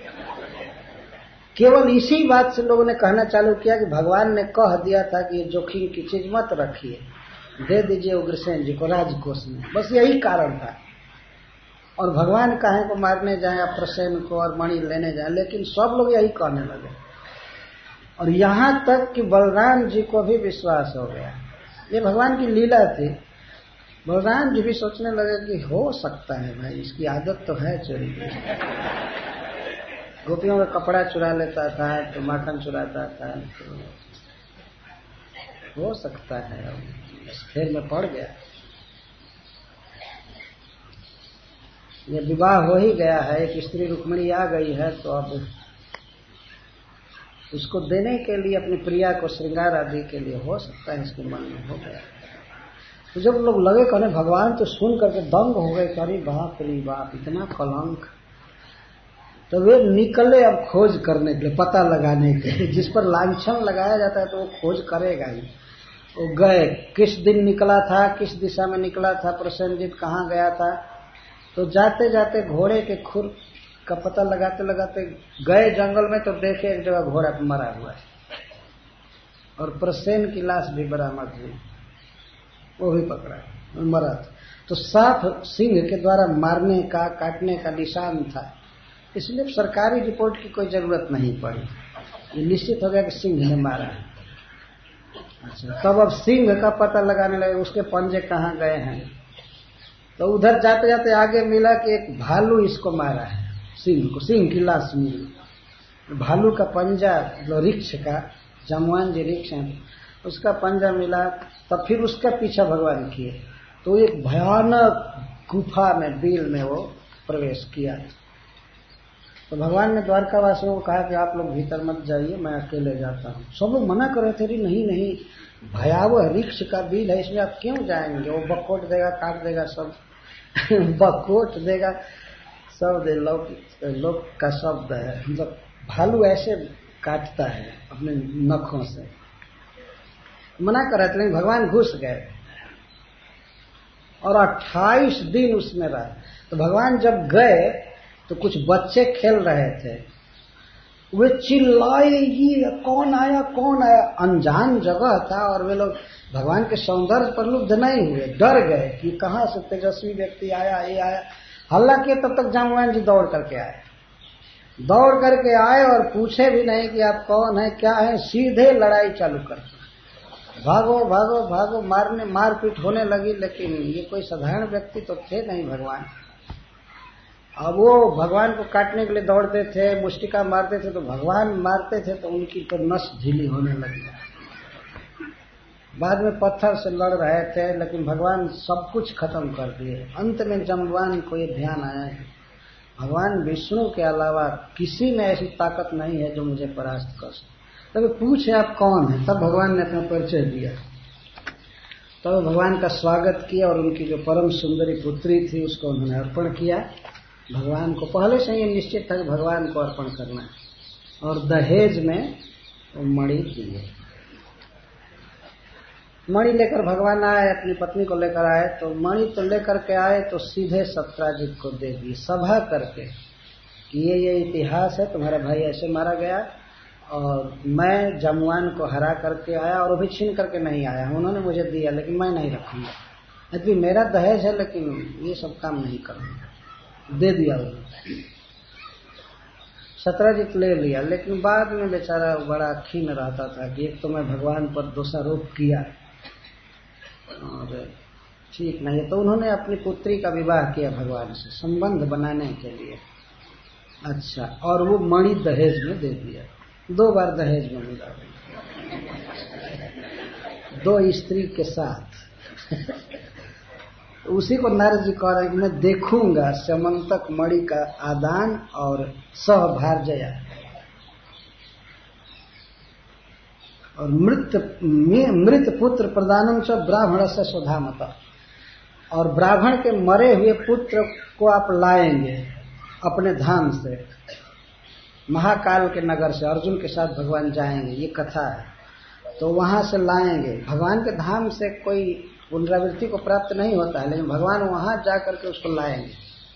केवल इसी बात से लोगों ने कहना चालू किया कि भगवान ने कह दिया था कि ये जोखिम की चीज मत रखिए, दे दीजिए उग्रसेन जी को राजकोष में, बस यही कारण था। और भगवान काहे को मारने जाए अप्रसेन को और मणि लेने जाए, लेकिन सब लोग यही कहने लगे। और यहां तक कि बलराम जी को भी विश्वास हो गया। ये भगवान की लीला थी। बलराम जी भी सोचने लगे कि हो सकता है भाई, इसकी आदत तो है चोरी की। गोपियों का कपड़ा चुरा लेता था, तो माखन चुराता था, तो हो सकता है इस फेर में पड़ गया। ये विवाह हो ही गया है, एक स्त्री रुक्मिणी आ गई है, तो अब उसको देने के लिए अपनी प्रिया को श्रृंगार आदि के लिए हो सकता है इसके मन में हो गया। तो जब लोग लगे कहने भगवान तो सुन करके दंग हो गए, अरे बाप रे बाप इतना कलंक। तो वे निकले अब खोज करने के लिए, पता लगाने के लिए। जिस पर लांछन लगाया जाता है तो वो खोज करेगा ही। वो गए, किस दिन निकला था, किस दिशा में निकला था, प्रसेनजीत कहाँ गया था। तो जाते जाते घोड़े के खुर का पता लगाते लगाते गए जंगल में, तो देखे एक जगह घोड़ा मरा हुआ है और प्रसेन की लाश भी बरामद हुई, वो भी पकड़ा मरा था। तो साफ सिंह के द्वारा मारने का, काटने का निशान था, इसलिए सरकारी रिपोर्ट की कोई जरूरत नहीं पड़ी। ये निश्चित हो गया कि सिंह ने मारा है। अच्छा, तब अब सिंह का पता लगाने लगे, उसके पंजे कहाँ गए हैं। तो उधर जाते जाते आगे मिला कि एक भालू इसको मारा है, सिंह को, सिंह की लाश मिली। भालू का पंजा, जो रिक्ष का, जमवान जी रिक्ष है, उसका पंजा मिला। तब फिर उसका पीछा भगवान किए, तो एक भयानक गुफा में, बिल में वो प्रवेश किया। तो भगवान ने द्वारकावासियों को कहा कि आप लोग भीतर मत जाइए, मैं अकेले जाता हूँ। सब लोग मना कर रहे थे, नहीं नहीं भयावह रिक्ष का बिल है, इसमें आप क्यों जाएंगे, वो बकोट देगा, काट देगा सब। बकोट देगा शब्द लोक का शब्द है, मतलब भालू ऐसे काटता है अपने नखों से। मना कर रहे थे, लेकिन भगवान घुस गए और 28 दिन उसमें रहा। तो भगवान जब गए तो कुछ बच्चे खेल रहे थे, वे चिल्लाए, ये कौन आया कौन आया। अनजान जगह था और वे लोग भगवान के सौंदर्य पर लुब्ध नहीं हुए, डर गए कि कहाँ से तेजस्वी व्यक्ति आया, ये आया। हल्ला किए, तब तक जामवान जी दौड़ करके आए और पूछे भी नहीं कि आप कौन है, क्या है, सीधे लड़ाई चालू कर, भागो भागो भागो, मारने मारपीट होने लगी। लेकिन ये कोई साधारण व्यक्ति तो थे नहीं भगवान। अब वो भगवान को काटने के लिए दौड़ते थे, मुष्टिका मारते थे, तो भगवान मारते थे तो उनकी तो नस ढीली होने लगी। बाद में पत्थर से लड़ रहे थे, लेकिन भगवान सब कुछ खत्म कर दिए। अंत में जम्बवान को ये ध्यान आया कि भगवान विष्णु के अलावा किसी में ऐसी ताकत नहीं है जो मुझे परास्त कर सके। तब पूछे आप कौन है, तब भगवान ने अपना परिचय दिया। तब भगवान का स्वागत किया और उनकी जो परम सुंदरी पुत्री थी उसको उन्होंने अर्पण किया। भगवान को पहले से ये निश्चित था कि भगवान को अर्पण करना है, और दहेज में मणि दिए। मणि लेकर भगवान आए, अपनी पत्नी को लेकर आए, तो मणि तो लेकर के आए तो सीधे सत्राजित को दे दी, सभा करके कि ये इतिहास है, तुम्हारा भाई ऐसे मारा गया और मैं जमुआन को हरा करके आया और वो भी छीन करके नहीं आया, उन्होंने मुझे दिया लेकिन मैं नहीं रखूंगा, यदि मेरा दहेज है लेकिन ये सब काम नहीं करूंगा। दे दिया उन्होंने, सत्राजित ले लिया। लेकिन बाद में बेचारा बड़ा खीन रहता था कि एक तो मैं भगवान पर दोषारोप किया और ठीक नहीं, तो उन्होंने अपनी पुत्री का विवाह किया भगवान से संबंध बनाने के लिए। अच्छा, और वो मणि दहेज में दे दिया, 2 बार दहेज में मिला, 2 स्त्री के साथ। उसी को नारद जी कह रहे हैं कि मैं देखूंगा समंतक मणि का आदान और सहभार्जया, और मृत पुत्र प्रदानम च ब्राह्मण से स्वधामता, और ब्राह्मण के मरे हुए पुत्र को आप लाएंगे अपने धाम से, महाकाल के नगर से अर्जुन के साथ भगवान जाएंगे, ये कथा है। तो वहां से लाएंगे, भगवान के धाम से कोई पुनरावृत्ति को प्राप्त नहीं होता है, लेकिन भगवान वहां जाकर के उसको लाएंगे।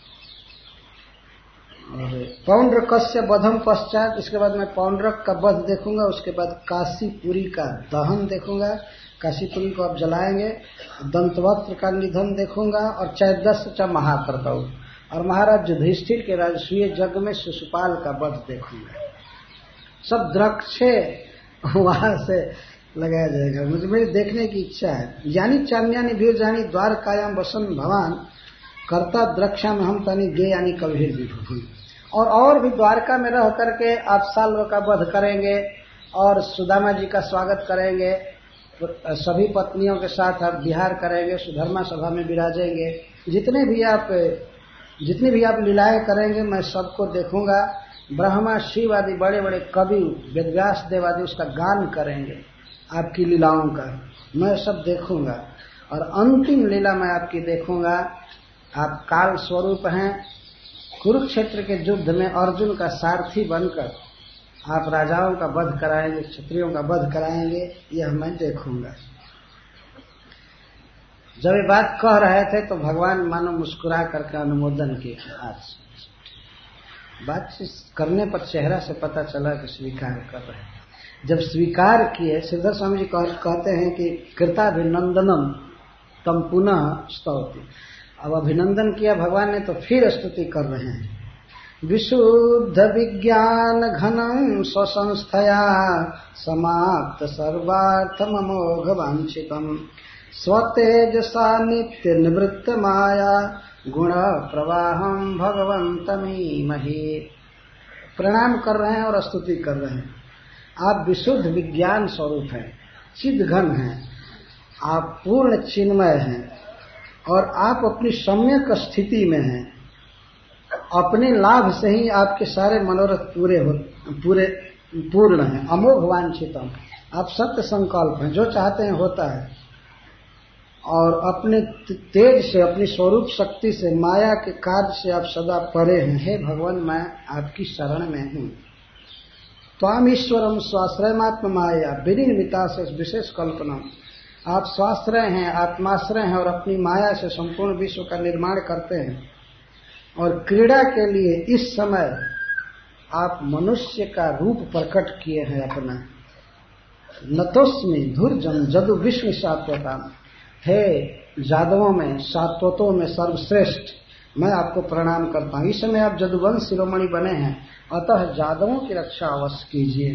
पौंड्रक से वधम पश्चात, इसके बाद मैं पौंड्रक का वध देखूंगा, उसके बाद काशीपुरी का दहन देखूंगा, काशीपुरी को अब जलाएंगे, दंतवक्त्र का निधन देखूंगा और चैदस्य महाकर्तव्य, और महाराज युधिष्ठिर के राजसूय यज्ञ में शिशुपाल का वध देखूंगा। सब द्रक्षे वहां से लगाया जाएगा। मुझे मेरी देखने की इच्छा है। यानी चान्यानी वीर जानी द्वारकायाम वसन भगवान कर्ता द्रक्षा में हम तनी गे यानी कबीर भी, और भी द्वारका में रह करके आप साल्व का वध करेंगे और सुदामा जी का स्वागत करेंगे, सभी पत्नियों के साथ आप विहार करेंगे, सुधर्मा सभा में विराजेंगे। जितनी भी आप लीलाएं करेंगे मैं सबको देखूंगा। ब्रह्मा शिव आदि बड़े बड़े कवि वेदव्यास देव आदि उसका गान करेंगे, आपकी लीलाओं का मैं सब देखूंगा। और अंतिम लीला मैं आपकी देखूंगा। आप काल स्वरूप हैं, कुरुक्षेत्र के युद्ध में अर्जुन का सारथी बनकर आप राजाओं का वध कराएंगे, क्षत्रियों का वध कराएंगे, यह मैं देखूंगा। जब ये बात कह रहे थे तो भगवान मानो मुस्कुरा करके अनुमोदन किए। आज बातचीत करने पर चेहरा से पता चला कि स्वीकार कर रहे हैं। जब स्वीकार किए, श्रीधर स्वामी जी कहते हैं कि कृताभिनंदनम तम पुनः स्तौति। अब अभिनंदन किया भगवान ने तो फिर स्तुति कर रहे हैं। विशुद्ध विज्ञान घनम स्वसंस्थया समाप्त सर्वार्थम अमोघ वांछितम स्वतेजसा नित्य निवृत्त माया गुण प्रवाहम भगवंतमीमहि। प्रणाम कर रहे हैं और स्तुति कर रहे हैं। आप विशुद्ध विज्ञान स्वरूप हैं, चिद्घन हैं, आप पूर्ण चिन्मय हैं और आप अपनी सम्यक स्थिति में हैं। अपने लाभ से ही आपके सारे मनोरथ पूर्ण हैं। अमोघ वांछितम, आप सत्य संकल्प हैं, जो चाहते हैं होता है। और अपने तेज से, अपनी स्वरूप शक्ति से, माया के कार्य से आप सदा परे हैं। हे भगवान, मैं आपकी शरण में हूँ। त्वाम ईश्वरम स्वाश्रयमात्म माया विनिर्मिता से विशेष कल्पना। आप स्वाश्रय हैं, आत्माश्रय हैं और अपनी माया से संपूर्ण विश्व का निर्माण करते हैं। और क्रीड़ा के लिए इस समय आप मनुष्य का रूप प्रकट किए हैं अपना। नतोस्मि धुर्जम जदु विष्णु सात्वता। हे जादवों में, सात्वतों में सर्वश्रेष्ठ, मैं आपको प्रणाम करता हूँ। इस समय आप जदुवंश शिरोमणि बने हैं, अतः जादवों की रक्षा अवश्य कीजिए।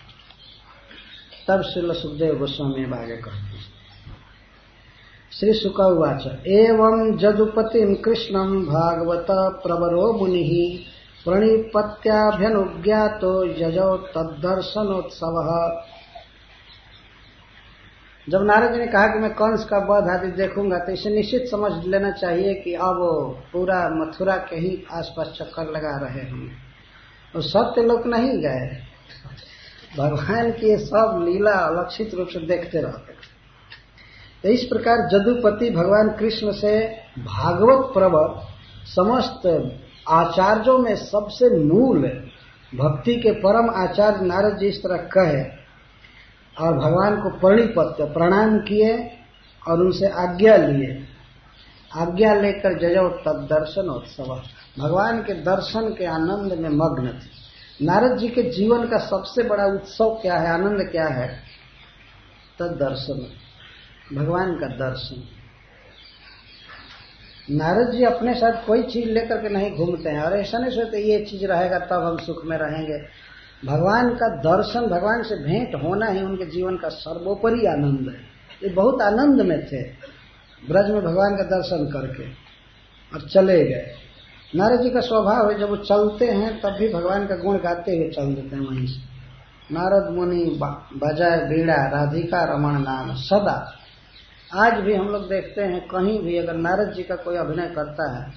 तब श्रील सुखदेव गोस्वामी आगे कहते हैं। श्री शुक उवाच एवं जदुपतिम कृष्णम भागवत प्रवरो मुनिः प्रणिपत्याभ्यनुज्ञातो यजौ तद्दर्शनोत्सवः। जब नारद जी ने कहा कि मैं कंस का वध आदि देखूंगा, तो इसे निश्चित समझ लेना चाहिए कि अब पूरा मथुरा के ही आसपास चक्कर लगा रहे हैं। और सत्य लोग नहीं गए, भगवान की ये सब लीला अलक्षित रूप से देखते रहते। तो इस प्रकार जदुपति भगवान कृष्ण से भागवत प्रवर, समस्त आचार्यों में सबसे मूल भक्ति के परम आचार्य नारद जी इस तरह कहे और भगवान को प्रणिपत्य प्रणाम किए और उनसे आज्ञा लिए। आज्ञा लेकर जयो तद्दर्शनोत्सव, भगवान के दर्शन के आनंद में मग्न थे। नारद जी के जीवन का सबसे बड़ा उत्सव क्या है, आनंद क्या है? तद्दर्शन, भगवान का दर्शन। नारद जी अपने साथ कोई चीज लेकर के नहीं घूमते हैं और ऐसा नहीं सोचते ये चीज रहेगा तब हम सुख में रहेंगे। भगवान का दर्शन, भगवान से भेंट होना ही उनके जीवन का सर्वोपरि आनंद है। ये बहुत आनंद में थे ब्रज में भगवान का दर्शन करके और चले गए। नारद जी का स्वभाव है, जब वो चलते हैं तब भी भगवान का गुण गाते हुए चल देते हैं वहीं से। नारद मुनि बजाय बीड़ा राधिका रमण नाम सदा। आज भी हम लोग देखते हैं कहीं भी अगर नारद जी का कोई अभिनय करता है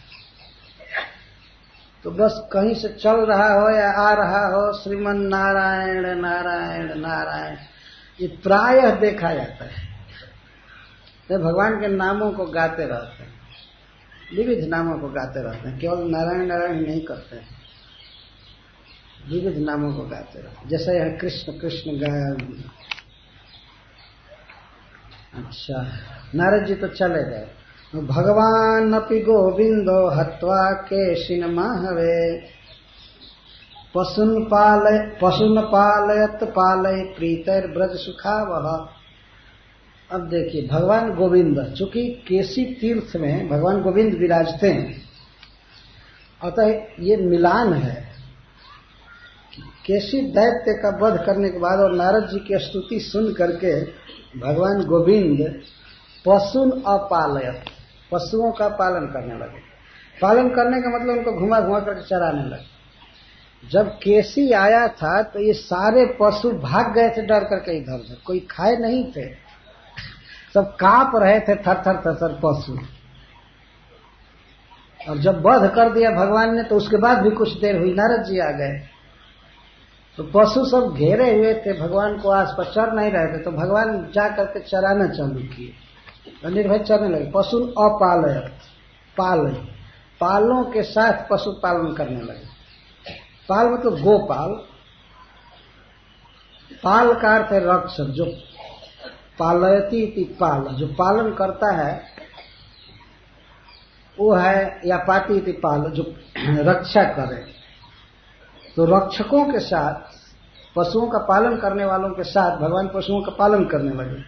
तो बस कहीं से चल रहा हो या आ रहा हो श्रीमन नारायण नारायण नारायण, ये प्रायः देखा जाता है। तो भगवान के नामों को गाते रहते हैं, विविध नामों को गाते रहते हैं, केवल नारायण नारायण नहीं करते हैं, विविध नामों को गाते रहते हैं। जैसे यह कृष्ण कृष्ण गाया अच्छा, नारद जी तो चले गए। भगवान अपि गोविंदो हत्वा केशिन माहवे पशुन पालयत पालय प्रीतर ब्रज सुखावह। अब देखिए, भगवान गोविंद, चूंकि केसी तीर्थ में भगवान गोविंद विराजते हैं, अतः ये मिलान है। केसी दैत्य का वध करने के बाद और नारद जी की स्तुति सुन करके भगवान गोविंद पशुन अपालयत, पशुओं का पालन करने लगे। पालन करने का मतलब उनको घुमा घुमा करके चराने लगे। जब केसी आया था तो ये सारे पशु भाग गए थे डर करके इधर उधर, कोई खाए नहीं थे, सब कांप रहे थे थर थर थर थर पशु। और जब वध कर दिया भगवान ने तो उसके बाद भी कुछ देर हुई, नारद जी आ गए तो पशु सब घेरे हुए थे, भगवान को आसपास चर नहीं रहे थे, तो भगवान जा करके चराना चालू किए, निर्भय चरने लगे। पशु अपालयत, पालों के साथ पशु पालन करने लगे। पाल मतलब गोपाल, पाल का अर्थ है रक्षक, जो पालयती इति पाल, जो पालन करता है वो है, या पाती इति पाल, जो रक्षा करे। तो रक्षकों के साथ, पशुओं का पालन करने वालों के साथ भगवान पशुओं का पालन करने लगे।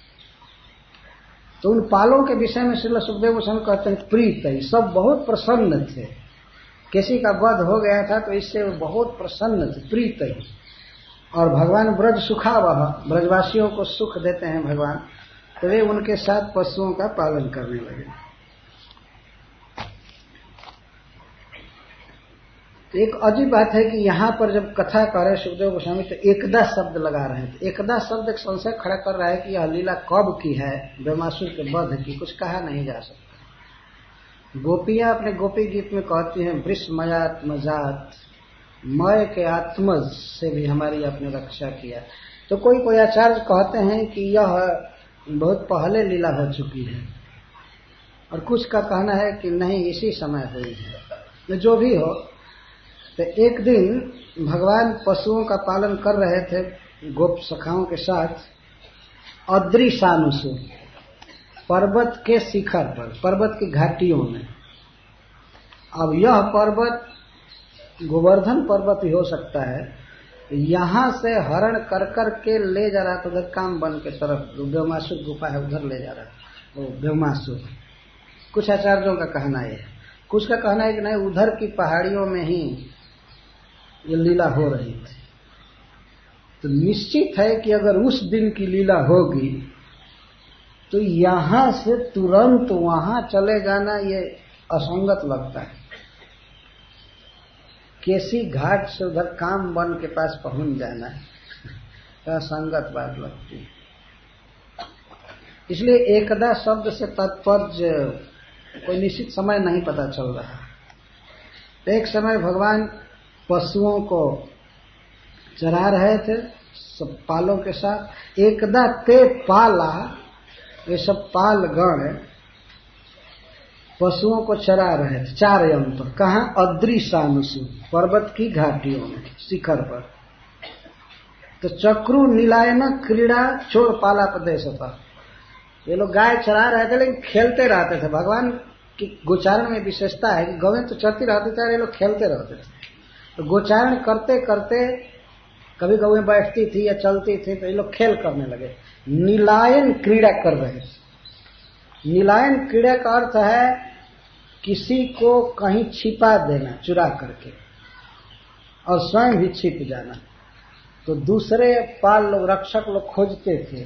तो उन पालों के विषय में श्रील सुखदेव गोस्वामी कहते हैं प्रीत है, सब बहुत प्रसन्न थे। किसी का वध हो गया था तो इससे वो बहुत प्रसन्न थे, प्रीत है। और भगवान ब्रज सुखावह, ब्रजवासियों को सुख देते हैं भगवान, तो वे उनके साथ पशुओं का पालन करने लगे। तो एक अजीब बात है कि यहाँ पर जब कथा कर रहे सुखदेव गोस्वामी तो एकदा शब्द लगा रहे हैं। एकदा शब्द एक संशय खड़ा कर रहा है कि यह लीला कब की है, ब्रह्मासुर के वध की, कुछ कहा नहीं जा सकता। गोपियां अपने गोपी गीत में कहती हैं वृषमयात्मजात, मय के आत्मज से भी हमारी आपने रक्षा किया। तो कोई आचार्य कहते हैं कि यह बहुत पहले लीला हो चुकी है, और कुछ का कहना है कि नहीं इसी समय हुई है। जो भी हो, तो एक दिन भगवान पशुओं का पालन कर रहे थे गोप सखाओं के साथ अद्रिशानुसु, पर्वत के शिखर पर, पर्वत की घाटियों में। अब यह पर्वत गोवर्धन पर्वत ही हो सकता है। यहां से हरण कर कर के ले जा रहा था उधर काम बन के तरफ, ब्रह्मासुर गुफा है उधर ले जा रहा था वो ब्रह्मासुर। कुछ आचार्यों का कहना है, कुछ का कहना है कि नहीं, उधर की पहाड़ियों में ही ये लीला हो रही थी। तो निश्चित है कि अगर उस दिन की लीला होगी तो यहां से तुरंत वहां चले जाना ये असंगत लगता है। केसी घाट से उधर काम बन के पास पहुंच जाना है, असंगत बात लगती है। इसलिए एकदा शब्द से तात्पर्य कोई निश्चित समय नहीं पता चल रहा। एक समय भगवान पशुओं को चरा रहे थे सब पालों के साथ। एकदा ते पाला, ये सब पाल गण पशुओं को चरा रहे थे 4 यंत्र। कहाँ? अद्रिशानुसु, पर्वत की घाटियों में, शिखर पर। तो चक्रु नीलायन क्रीड़ा चोर पाला प्रदेश था। ये लोग गाय चरा रहे थे लेकिन खेलते रहते थे। भगवान की गोचारण में विशेषता है कि गौएं तो चरती रहती थी और ये लोग खेलते रहते थे। तो गोचारण करते करते कभी गौएं बैठती थी या चलती थी तो ये लोग खेल करने लगे, नीलायन क्रीड़ा कर रहे थे। नीलायन क्रीड़ा का अर्थ है किसी को कहीं छिपा देना चुरा करके, और स्वयं भी छिप जाना। तो दूसरे पाल लोग, रक्षक लोग खोजते थे,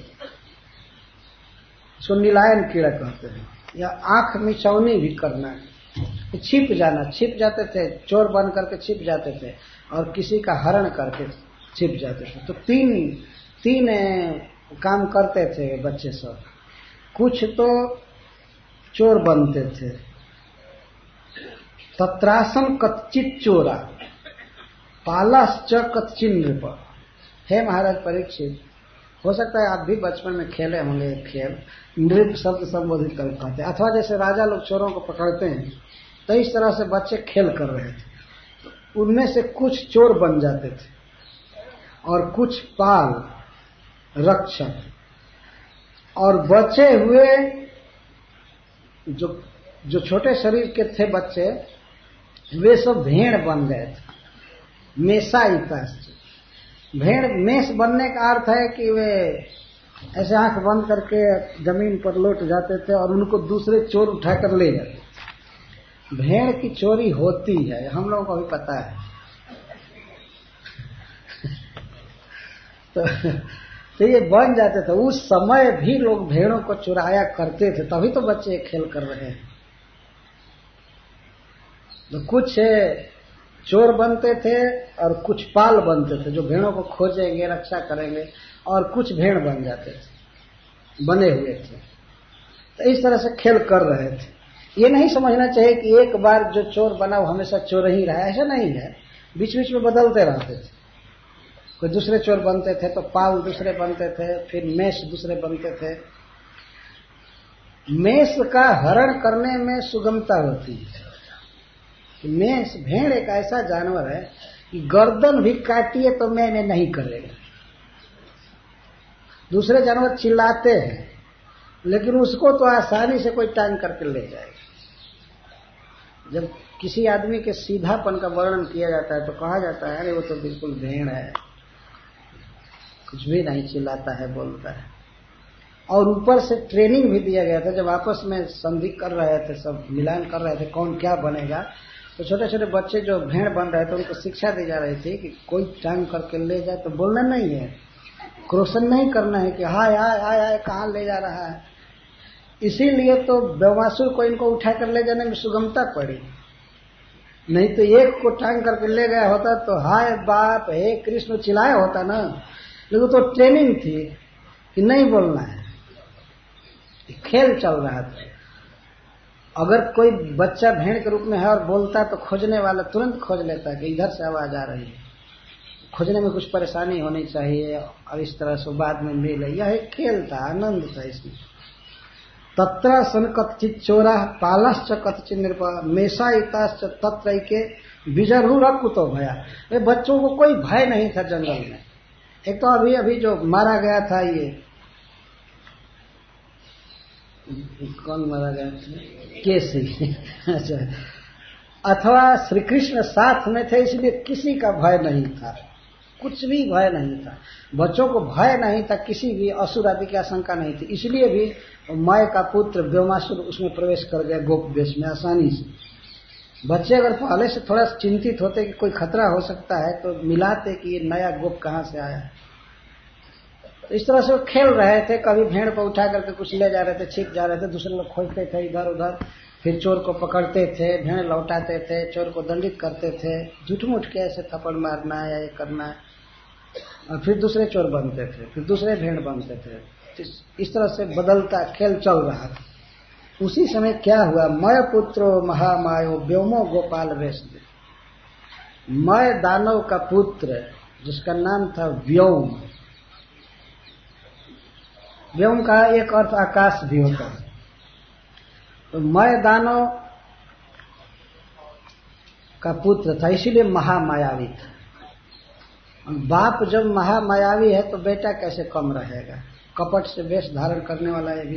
इसको नीलायन क्रीड़ा कहते हैं। या आंख मिचौनी भी करना, छिप जाना, छिप जाते थे, चोर बन करके छिप जाते थे और किसी का हरण करके छिप जाते थे। तो तीन काम करते थे बच्चे सब। कुछ तो चोर बनते थे, तत्रासम कच्चित चोरा पालाश्च कच्चिन नृप। हे महाराज परीक्षित, हो सकता है आप भी बचपन में खेले होंगे खेल, नृप शब्द संबोधित कर कहते हैं। अथवा जैसे राजा लोग चोरों को पकड़ते हैं तो इस तरह से बच्चे खेल कर रहे थे। उनमें से कुछ चोर बन जाते थे और कुछ पाल रक्षक। और बचे हुए जो छोटे शरीर के थे बच्चे, वे सब भेड़ बन गए थे। मेषाइताश्च, भेड़ मेष बनने का अर्थ है कि वे ऐसे आंख बंद करके जमीन पर लौट जाते थे और उनको दूसरे चोर उठाकर ले जाते। भेड़ की चोरी होती है, हम लोगों को भी पता है। तो ये बन जाते थे। उस समय भी लोग भेड़ों को चुराया करते थे, तभी तो बच्चे खेल कर रहे हैं। तो कुछ चोर बनते थे और कुछ पाल बनते थे जो भेड़ों को खोजेंगे, रक्षा करेंगे, और कुछ भेड़ बन जाते थे, बने हुए थे। तो इस तरह से खेल कर रहे थे। ये नहीं समझना चाहिए कि एक बार जो चोर बना वो हमेशा चोर ही रहा, ऐसा नहीं है। बीच बीच में बदलते रहते थे। कोई दूसरे चोर बनते थे तो पाल दूसरे बनते थे, फिर मेष दूसरे बनते थे। मेष का हरण करने में सुगमता होती है। मेष, भेड़ एक ऐसा जानवर है कि गर्दन भी काटिए तो मैंने नहीं करेगा। दूसरे जानवर चिल्लाते हैं लेकिन उसको तो आसानी से कोई टांग करके ले जाएगा। जब किसी आदमी के सीधापन का वर्णन किया जाता है तो कहा जाता है अरे वो तो बिल्कुल भेड़ है, कुछ भी नहीं चिल्लाता है, बोलता है। और ऊपर से ट्रेनिंग भी दिया गया था। जब आपस में संधि कर रहे थे, सब मिलान कर रहे थे कौन क्या बनेगा, तो छोटे छोटे बच्चे जो भेड़ बन रहे थे उनको शिक्षा दी जा रही थी कि कोई टांग करके ले जाए तो बोलना नहीं है, क्रोशन नहीं करना है कि हाय हाय हाय हाय कहाँ ले जा रहा है। इसीलिए तो ब्रह्मासुर को इनको उठा कर ले जाने में सुगमता पड़ी। नहीं तो एक को टांग करके ले गया होता तो हाय बाप हे कृष्ण चिल्लाया होता ना। लेकिन तो ट्रेनिंग थी कि नहीं बोलना है, खेल चल रहा था। अगर कोई बच्चा भेड़ के रूप में है और बोलता तो खोजने वाला तुरंत खोज लेता कि इधर से आवाज आ रही है, खोजने में कुछ परेशानी होनी चाहिए और इस तरह से बाद में मिले। यह एक खेल था, आनंद था इसमें। तत्र सन कथित चोरा पालश्च कथित नृप मेषाइताश्च तत्र के बिजरूरकुतो भया। वे बच्चों को कोई भय नहीं था जंगल में। एक तो अभी अभी जो मारा गया था, ये कौन मारा गया था, केसी। अच्छा, अथवा श्री कृष्ण साथ में थे इसलिए किसी का भय नहीं था, कुछ भी भय नहीं था। बच्चों को भय नहीं था, किसी भी असुर आदि की आशंका नहीं थी। इसलिए भी मय का पुत्र व्योमासुर उसमें प्रवेश कर गया गोप वेश में आसानी से। बच्चे अगर पहले से थोड़ा चिंतित होते कि कोई खतरा हो सकता है तो मिलाते कि ये नया गोप कहाँ से आया। तो इस तरह से वो खेल रहे थे। कभी भेड़ को उठा करके कुछ ले जा रहे थे, छिप जा रहे थे, दूसरे लोग खोजते थे इधर उधर, फिर चोर को पकड़ते थे, भेड़ लौटाते थे, चोर को दंडित करते थे, झूठ मूठ के ऐसे थप्पड़ मारना है या ये करना है, और फिर दूसरे चोर बनते थे, फिर दूसरे भेड़ बनते थे। इस तरह से बदलता खेल चल रहा था। उसी समय क्या हुआ, मय पुत्रो महामायो व्योमो गोपाल वेश। मय दानव का पुत्र जिसका नाम था व्योम। व्योम का एक अर्थ आकाश भी होता है। तो मय दानव का पुत्र था, इसीलिए महामायावी था। बाप जब महामायावी है तो बेटा कैसे कम रहेगा। कपट से वेश धारण करने वाला ये भी।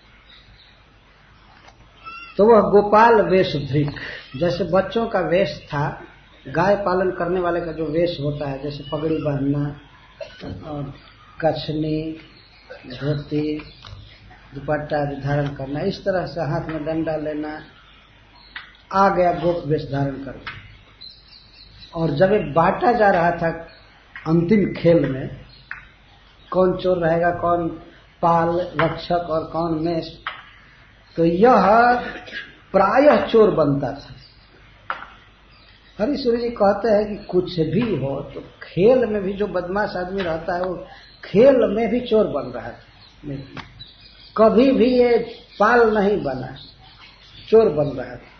तो वह गोपाल वेश धृक, जैसे बच्चों का वेश था, गाय पालन करने वाले का जो वेश होता है, जैसे पगड़ी बांधना और कछनी, धोती, दुपट्टा आदि धारण करना, इस तरह से हाथ में डंडा लेना, आ गया गोप वेश धारण करके। और जब एक बांटा जा रहा था अंतिम खेल में, कौन चोर रहेगा, कौन पाल रक्षक और कौन मेष, तो यह प्रायः चोर बनता था। हरिश्वरी जी कहते हैं कि कुछ भी हो तो खेल में भी जो बदमाश आदमी रहता है वो खेल में भी चोर बन रहा था। कभी भी ये पाल नहीं बना, चोर बन रहा था।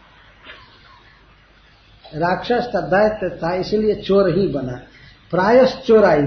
राक्षस था, दैत्य था, इसलिए चोर ही बना। प्रायः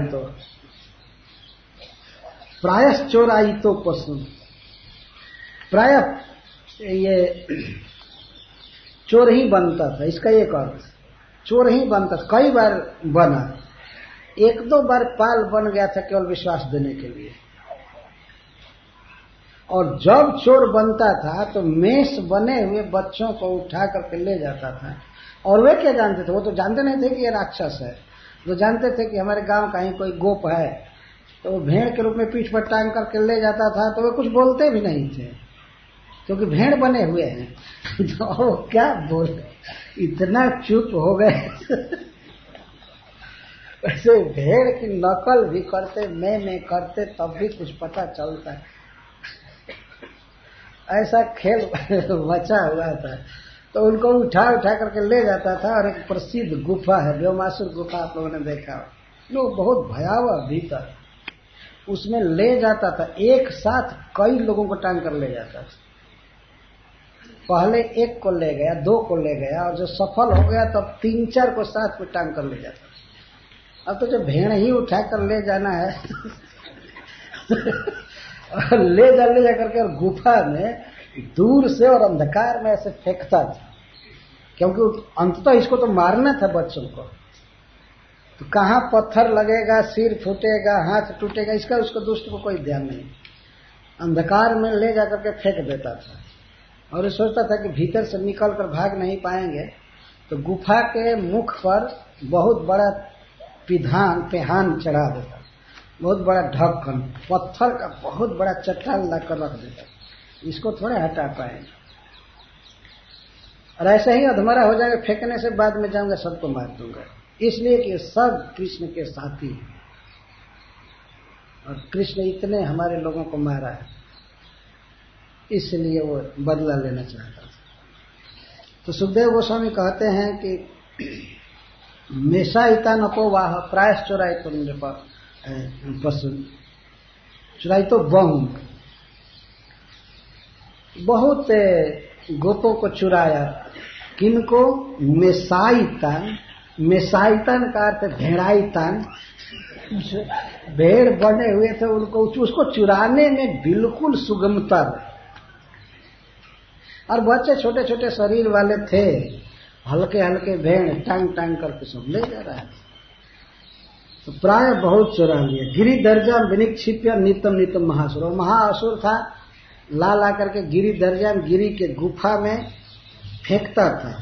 चोराई तो पशु, प्रायः ये चोर ही बनता था। इसका एक अर्थ चोर ही बनता था। कई बार बना, एक दो बार पाल बन गया था केवल विश्वास देने के लिए। और जब चोर बनता था तो मेष बने हुए बच्चों को उठा करके ले जाता था। और वे क्या जानते थे? वो तो जानते नहीं थे कि ये राक्षस है। वो जानते थे कि हमारे गांव कहीं कोई गोप है, तो वो भेड़ के रूप में पीठ पर टांग करके ले जाता था, तो वे कुछ बोलते भी नहीं थे क्योंकि भेड़ बने हुए हैं। तो क्या बोले, इतना चुप हो गए। वैसे भेड़ की नकल भी करते, मैं करते, तब भी कुछ पता चलता है। ऐसा खेल मचा हुआ था। तो उनको उठा करके ले जाता था। और एक प्रसिद्ध गुफा है, व्योमासुर गुफा, आप लोगों ने देखा हो, बहुत भयावह भीतर, उसमें ले जाता था। एक साथ कई लोगों को टांग कर ले जाता था। पहले एक को ले गया, 2 को ले गया, और जो सफल हो गया तब 3-4 को साथ में टांग कर ले जाता था। अब तो जो भेड़ ही उठा कर ले जाना है और ले जा करके गुफा में दूर से और अंधकार में ऐसे फेंकता था, क्योंकि अंततः इसको तो मारना था बच्चों को। तो कहाँ पत्थर लगेगा, सिर फूटेगा, हाथ टूटेगा, इसका उसको दुष्ट को कोई ध्यान नहीं। अंधकार में ले जाकर के फेंक देता था। और ये सोचता था कि भीतर से निकल कर भाग नहीं पाएंगे, तो गुफा के मुख पर बहुत बड़ा पेहान चढ़ा देता, बहुत बड़ा ढक्कन, पत्थर का बहुत बड़ा चट्टान लाकर रख देता, इसको थोड़े हटा पाएंगे। और ऐसे ही अधमरा हो जाएगा, फेंकने से बाद में जाऊंगा सबको मार दूंगा। इसलिए कि सब कृष्ण के साथी हैं और कृष्ण इतने हमारे लोगों को मारा है, इसलिए वो बदला लेना चाहता था। तो सुखदेव गोस्वामी कहते हैं कि मेषा इता नको वाह प्रायश चुराई तो मेरे पशु चुराई तो बहु, बहुत गोपों को चुराया। किनको? मेषाइतन। मेषाइतन का अर्थ भेड़ाइतन, भेड़ बने हुए थे उनको, उसको चुराने में बिल्कुल सुगमता। और बच्चे छोटे छोटे शरीर वाले थे, हल्के हल्के भेड़ टांग टांग करके सब ले जा रहा है। तो प्राय बहुत चुरा लिया। गिरी दर्जा विनिक्षिप्य नितम नितम महासुर, महाअसुर था, ला ला करके गिरी दर्जा गिरी के गुफा में फेंकता था।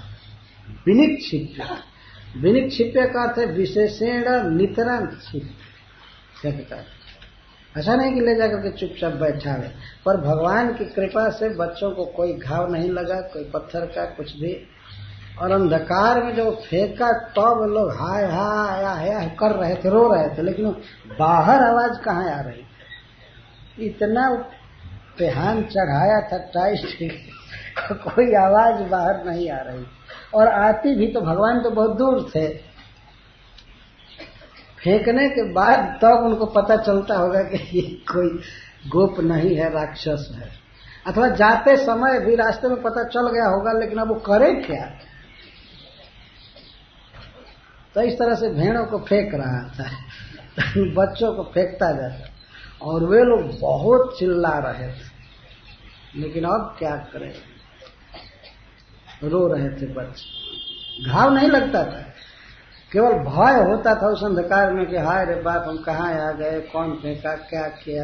विनिक्षिप्य का अर्थ विशेषण नितरण फेंकता। ऐसा नहीं कि ले जाकर के चुपचाप बैठा है, पर भगवान की कृपा से बच्चों को कोई घाव नहीं लगा, कोई पत्थर का कुछ भी। और अंधकार में जो फेंका तब लोग हाय हाय हाय कर रहे थे, रो रहे थे, लेकिन बाहर आवाज कहाँ आ रही थी? इतना पेहान चढ़ाया था टाइट, कोई आवाज बाहर नहीं आ रही। और आती भी तो भगवान तो बहुत दूर थे। फेंकने के बाद तब उनको पता चलता होगा कि ये कोई गोप नहीं है, राक्षस है। अथवा जाते समय भी रास्ते में पता चल गया होगा, लेकिन अब वो करे क्या? तो इस तरह से भेड़ों को फेंक रहा था, बच्चों को फेंकता जाता, और वे लोग बहुत चिल्ला रहे थे। लेकिन अब क्या करें, रो रहे थे बच्चे। घाव नहीं लगता था, केवल भय होता था उस अंधकार में कि हाय रे बाप, हम कहाँ आ गए, कौन फेंका, क्या किया।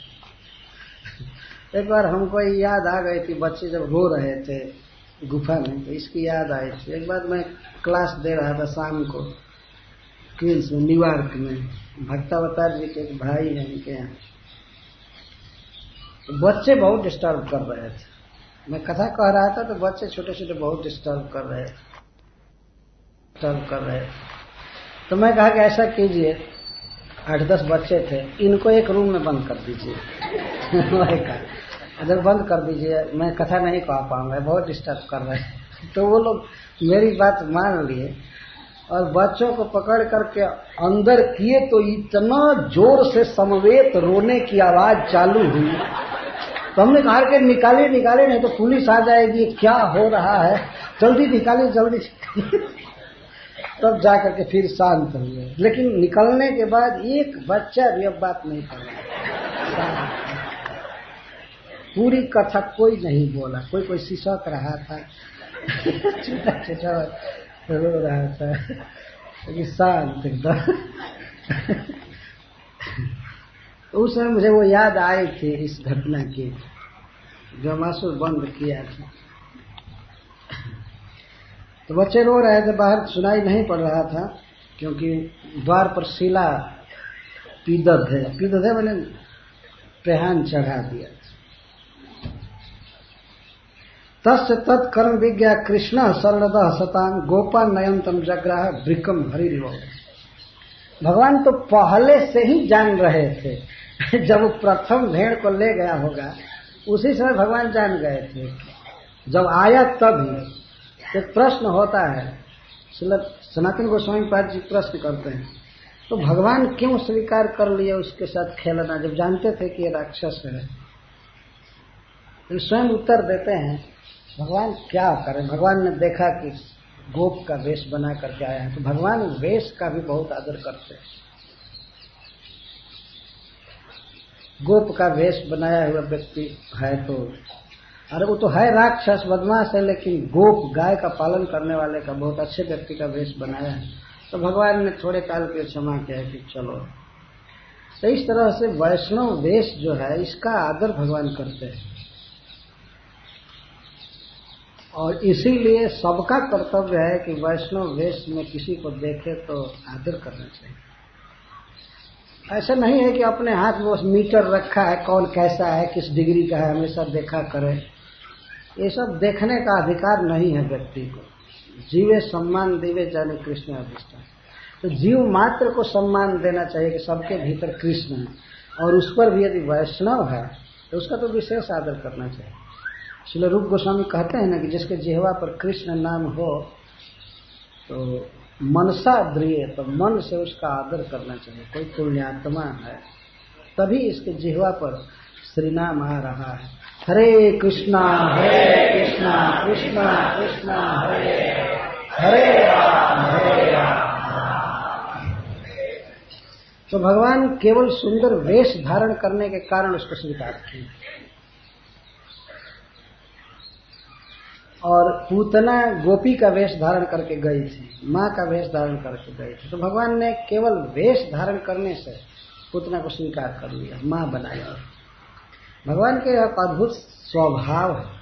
एक बार हमको याद आ गई थी, बच्चे जब रो रहे थे गुफा में, तो इसकी याद आई थी। एक बार मैं क्लास दे रहा था शाम को क्वींस में, न्यूयॉर्क में। भक्तावतार जी के एक भाई हैं उनके यहाँ, तो बच्चे बहुत डिस्टर्ब कर रहे थे। मैं कथा कह रहा था तो बच्चे छोटे छोटे बहुत डिस्टर्ब कर रहे थे। तो मैं कहा कि ऐसा कीजिए, 8-10 बच्चे थे, इनको एक रूम में बंद कर दीजिए। मैं कहा अगर बंद कर दीजिए, मैं कथा नहीं कह पाऊंगा, बहुत डिस्टर्ब कर रहे हैं। तो वो लोग मेरी बात मान लिए और बच्चों को पकड़ करके अंदर किए, तो इतना जोर से समवेत रोने की आवाज चालू हुई। तो हमने कहा कि निकालिए निकालिए, नहीं तो पुलिस आ जाएगी, क्या हो रहा है, जल्दी निकालिए जल्दी। तब जाकर के फिर शांत हुए। लेकिन निकलने के बाद एक बच्चा भी अब बात नहीं कर रहा। पूरी कथा कोई नहीं बोला, कोई सिसक रहा था, छोटा छोटा रो रहा था, शांत एकदम। उस समय मुझे वो याद आई थी इस घटना की, गमासुर बंद किया था। तो बच्चे रो रहे थे, बाहर सुनाई नहीं पड़ रहा था क्योंकि द्वार पर शिला पीदध है मैंने प्रहान चढ़ा दिया। तस्य तत्कर्म विज्ञा कृष्ण शरणदः सतांग गोपा नयनतम जग्राह वृकम हरिरिव। भगवान तो पहले से ही जान रहे थे जब प्रथम भेड़ को ले गया होगा उसी समय भगवान जान गए थे। जब आया तभी एक प्रश्न होता है, सनातन गोस्वामी पाद जी प्रश्न करते हैं, तो भगवान क्यों स्वीकार कर लिए उसके साथ खेलना जब जानते थे कि ये राक्षस है। तो स्वयं उत्तर देते हैं भगवान क्या करें। भगवान ने देखा कि गोप का वेश बना करके आया है, तो भगवान वेश का भी बहुत आदर करते हैं। गोप का वेश बनाया हुआ व्यक्ति है तो, अरे वो तो है राक्षस बदमाश है, लेकिन गोप गाय का पालन करने वाले का बहुत अच्छे व्यक्ति का वेश बनाया है, तो भगवान ने थोड़े काल के क्षमा किया कि चलो। तो इस तरह से वैष्णव वेश जो है इसका आदर भगवान करते हैं, और इसीलिए सबका कर्तव्य है कि वैष्णव वेश में किसी को देखे तो आदर करना चाहिए। ऐसा नहीं है कि अपने हाथ में उस मीटर रखा है कौन कैसा है किस डिग्री का है हमेशा देखा करे। ये सब देखने का अधिकार नहीं है व्यक्ति को। जीवे सम्मान देवे जाने कृष्ण अधिष्ठान। तो जीव मात्र को सम्मान देना चाहिए कि सबके भीतर कृष्ण है, और उस पर भी यदि वैष्णव है तो उसका तो विशेष आदर करना चाहिए। श्रील रूप गोस्वामी कहते हैं ना कि जिसके जिह्वा पर कृष्ण नाम हो तो मनसा द्रिय, तो मन से उसका आदर करना चाहिए। कोई पुण्यात्मा है तभी इसके जिह्वा पर श्री नाम आ रहा है। हरे कृष्णा कृष्णा कृष्णा हरे हरे राम। तो भगवान केवल सुंदर वेश धारण करने के कारण उसको स्वीकार किए। और पूतना गोपी का वेश धारण करके गई थी, माँ का वेश धारण करके गई थी, तो भगवान ने केवल वेश धारण करने से पूतना को स्वीकार कर लिया, माँ बनाया। भगवान के एक अद्भुत स्वभाव है,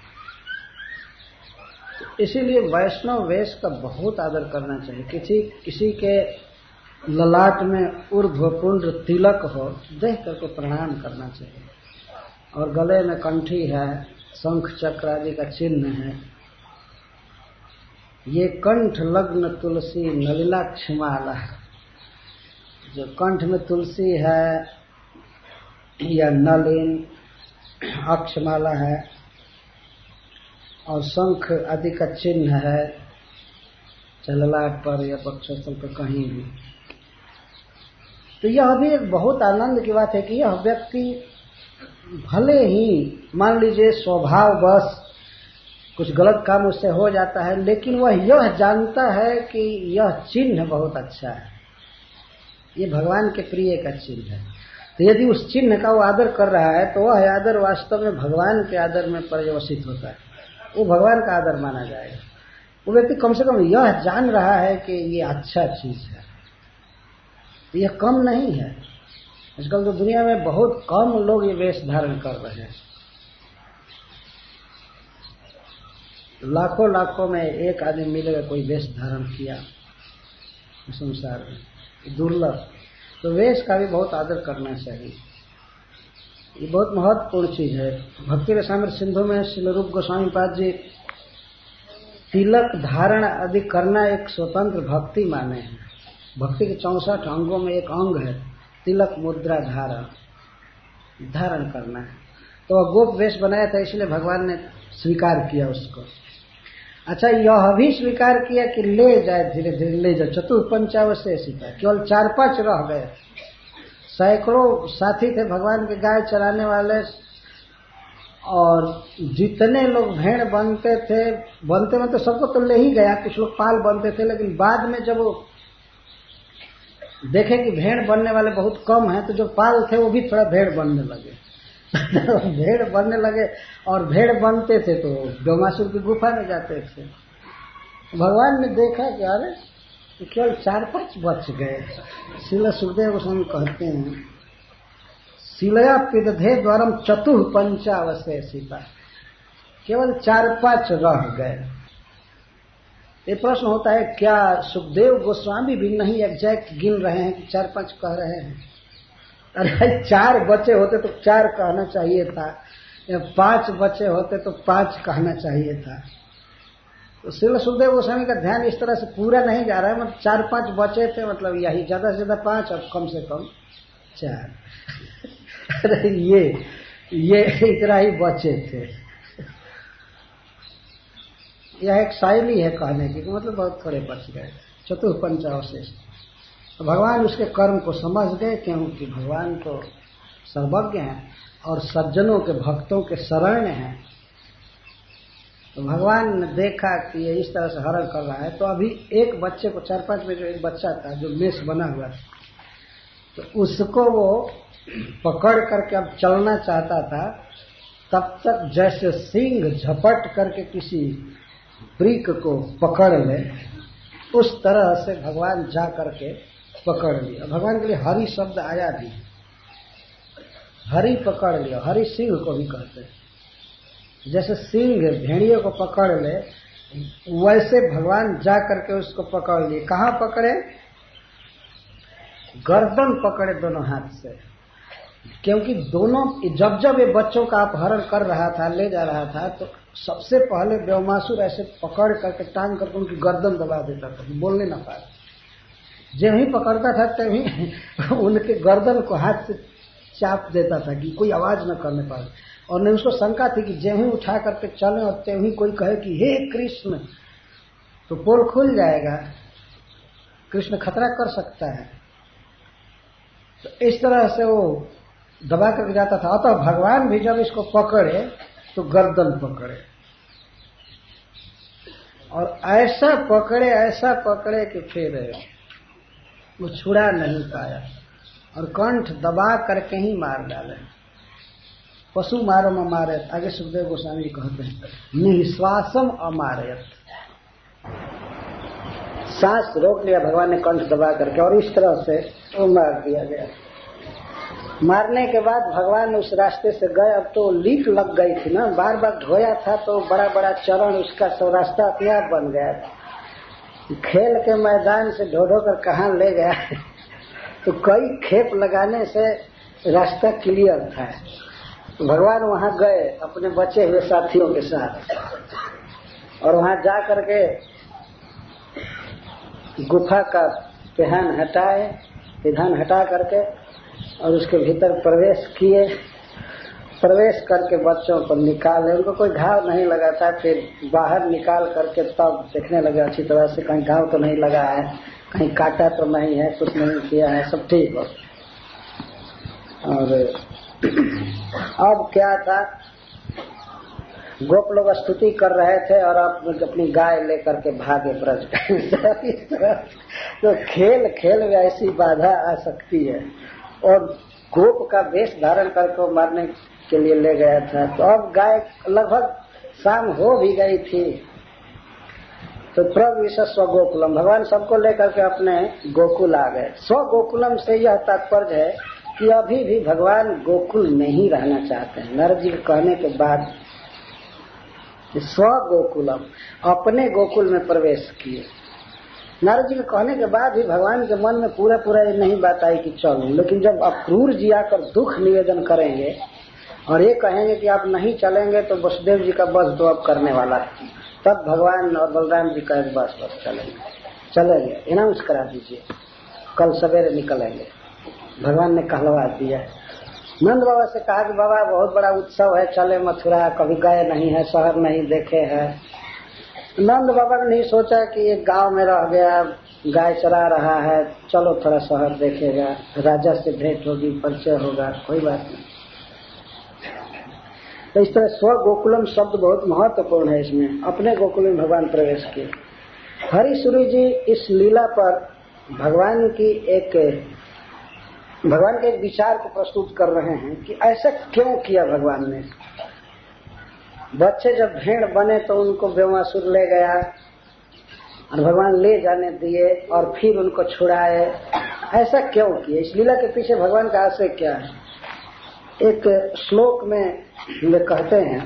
इसीलिए वैष्णव वेश का बहुत आदर करना चाहिए। किसी के ललाट में ऊर्ध्वपुंड्र तिलक हो देख करके प्रणाम करना चाहिए, और गले में कंठी है, शंख चक्र आदि का चिन्ह है। ये कंठ लग्न तुलसी नलिनाक्षमाला है। जो कंठ में तुलसी है या नलिन अक्षमाला है और शंख आदि का चिन्ह है चललाट पर या वक्षस्थल पर कहीं भी, तो यह भी एक बहुत आनंद की बात है कि यह व्यक्ति भले ही मान लीजिए स्वभाव बस कुछ गलत काम उससे हो जाता है, लेकिन वह यह जानता है कि यह चिन्ह बहुत अच्छा है, ये भगवान के प्रिय का चिन्ह है। तो यदि उस चिन्ह का वो आदर कर रहा है तो वह आदर वास्तव में भगवान के आदर में पर्यवसित होता है, वो भगवान का आदर माना जाएगा। वो व्यक्ति कम से कम यह जान रहा है कि ये अच्छा चीज है, यह कम नहीं है। आजकल तो दुनिया में बहुत कम लोग ये वेश धारण कर रहे हैं। लाखों में एक आदमी मिलेगा कोई वेश धारण किया संसार में, दुर्लभ। तो वेश का भी बहुत आदर करना चाहिए, ये बहुत महत्वपूर्ण चीज है। भक्ति रसामृत सिंधु में श्रील रूप गोस्वामी पाद जी तिलक धारण आदि करना एक स्वतंत्र भक्ति माने हैं। भक्ति के 64 अंगों में एक अंग है तिलक मुद्रा धारण करना है। तो वह गोप वेश बनाया था, इसलिए भगवान ने स्वीकार किया उसको। अच्छा, यह भी स्वीकार किया कि ले जाए, धीरे धीरे ले जाए। चतुर्पंचावशेषिता केवल 4-5 रह गए, सैकड़ों साथी थे भगवान के गाय चराने वाले, और जितने लोग भेड़ बनते में तो सबको तो ले ही गया। कुछ लोग पाल बनते थे, लेकिन बाद में जब वो देखे कि भेड़ बनने वाले बहुत कम हैं तो जो पाल थे वो भी थोड़ा भेड़ बनने लगे भेड़ बनने लगे, और भेड़ बनते थे तो गौमासुर की गुफा में जाते थे। भगवान ने देखा कि अरे केवल 4-5 बच गए। श्रील सुखदेव गोस्वामी कहते हैं शिलया पिदधे द्वारम चतुः पंचावशेषिता, केवल 4-5 रह गए। ये प्रश्न होता है क्या सुखदेव गोस्वामी भी नहीं एग्जैक्ट गिन रहे हैं कि 4-5 कह रहे हैं? अरे 4 बचे होते तो 4 कहना चाहिए था, या 5 बचे होते तो 5 कहना चाहिए था। तो श्रील सुखदेव गोस्वामी का ध्यान इस तरह से पूरा नहीं जा रहा है, मतलब 4-5 बचे थे, मतलब यही ज्यादा से ज्यादा 5 और कम से कम 4। अरे ये इतना ही बचे थे। यह एक शैली है कहने की, मतलब बहुत थोड़े बच गए, चतुर्पंचावशेष। तो भगवान उसके कर्म को समझ गए, क्योंकि भगवान तो सर्वज्ञ हैं और सज्जनों के भक्तों के शरण हैं। तो भगवान ने देखा कि ये इस तरह से हरण कर रहा है, तो अभी एक बच्चे को 4-5 में जो एक बच्चा था जो मेष बना हुआ था, तो उसको वो पकड़ करके अब चलना चाहता था। तब तक जैसे सिंह झपट करके किसी ब्रिक को पकड़ ले, उस तरह से भगवान जा करके पकड़ लिया। भगवान के लिए हरि शब्द आया भी, हरि पकड़ लिया, हरि सिंह को भी कहते हैं। जैसे सिंह भेड़िए को पकड़ ले, वैसे भगवान जा करके उसको पकड़ लिए। कहाँ पकड़े? गर्दन पकड़े दोनों हाथ से, क्योंकि दोनों जब ये बच्चों का अपहरण कर रहा था, ले जा रहा था, तो सबसे पहले व्योमासुर ऐसे पकड़ करके टांग करके उनकी गर्दन दबा देता था, बोलने ना पाए। जब ही पकड़ता था तभी उनके गर्दन को हाथ से चाप देता था कि कोई आवाज न करने पाए। और नहीं उसको शंका थी कि जब ही उठा करके चले और तब ही कोई कहे कि हे कृष्ण, तो पोल खुल जाएगा, कृष्ण खतरा कर सकता है। तो इस तरह से वो दबा करके जाता था। अतः भगवान भी जब इसको पकड़े तो गर्दन पकड़े, और ऐसा पकड़े कि फिर वो छुड़ा नहीं पाया और कंठ दबा करके ही मार डाले। पशु मारम अमारयत, आगे सुखदेव गोस्वामी कहते हैं, निश्वासम अमारयत, सांस रोक लिया भगवान ने कंठ दबा करके, और इस तरह से वो मार दिया गया। मारने के बाद भगवान उस रास्ते से गए। अब तो लीक लग गई थी ना, बार बार धोया था, तो बड़ा बड़ा चरण उसका सब रास्ता अपने आप बन गया था। खेल के मैदान से ढो कर कहाँ ले गया तो कई खेप लगाने से रास्ता क्लियर था। तो भगवान वहां गए अपने बचे हुए साथियों के साथ, और वहां जा करके गुफा का पिधान हटा करके और उसके भीतर प्रवेश किए। प्रवेश करके बच्चों को निकाले, उनको कोई घाव नहीं लगा था। फिर बाहर निकाल करके तब देखने लगे अच्छी तरह से, कहीं घाव तो नहीं लगा है, कहीं काटा तो नहीं है, कुछ नहीं किया है, सब ठीक हो। और अब क्या था, गोप लोग स्तुति कर रहे थे और आप अपनी गाय लेकर के भागे ब्रज। इस तरह तो खेल में ऐसी बाधा आ सकती है। और गोप का वेश धारण करके मारने के लिए ले गया था। तो अब गाय लगभग शाम हो भी गई थी, तो प्रविश स्वगोकुलम, भगवान सबको लेकर के अपने गोकुल आ गए। स्वगोकुलम से यह तात्पर्य है कि अभी भी भगवान गोकुल में ही रहना चाहते हैं। नारद जी के कहने के बाद स्वगोकुलम, अपने गोकुल में प्रवेश किए। नारद जी के कहने के बाद भी भगवान के मन में पूरा ये नहीं बात आई कि चलो, लेकिन जब अक्रूर जी आकर दुख निवेदन करेंगे और ये कहेंगे कि आप नहीं चलेंगे तो वसुदेव जी का बस तो अब करने वाला है, तब भगवान और बलराम जी कहेंगे बस चलेंगे, अनाउंस करा दीजिए, कल सवेरे निकलेंगे। भगवान ने कहलवा दिया। नंद बाबा से कहा कि बाबा बहुत बड़ा उत्सव है, चले मथुरा, कभी गए नहीं है, शहर नहीं देखे हैं। नंद बाबा ने नहीं सोचा कि ये गांव में रह गया, गाय चरा रहा है, चलो थोड़ा शहर देखेगा, राजा से भेंट होगी, परिचय होगा, कोई बात नहीं। तो इस तरह स्व गोकुलम शब्द बहुत महत्वपूर्ण है। इसमें अपने गोकुल में भगवान प्रवेश किए। हरिसूरी जी इस लीला पर भगवान के एक विचार को प्रस्तुत कर रहे हैं कि ऐसा क्यों किया भगवान ने। बच्चे जब भेड़ बने तो उनको व्योमासुर ले गया और भगवान ले जाने दिए और फिर उनको छुड़ाए, ऐसा क्यों किया? इस लीला के पीछे भगवान का आशय क्या है? एक श्लोक में वे कहते हैं,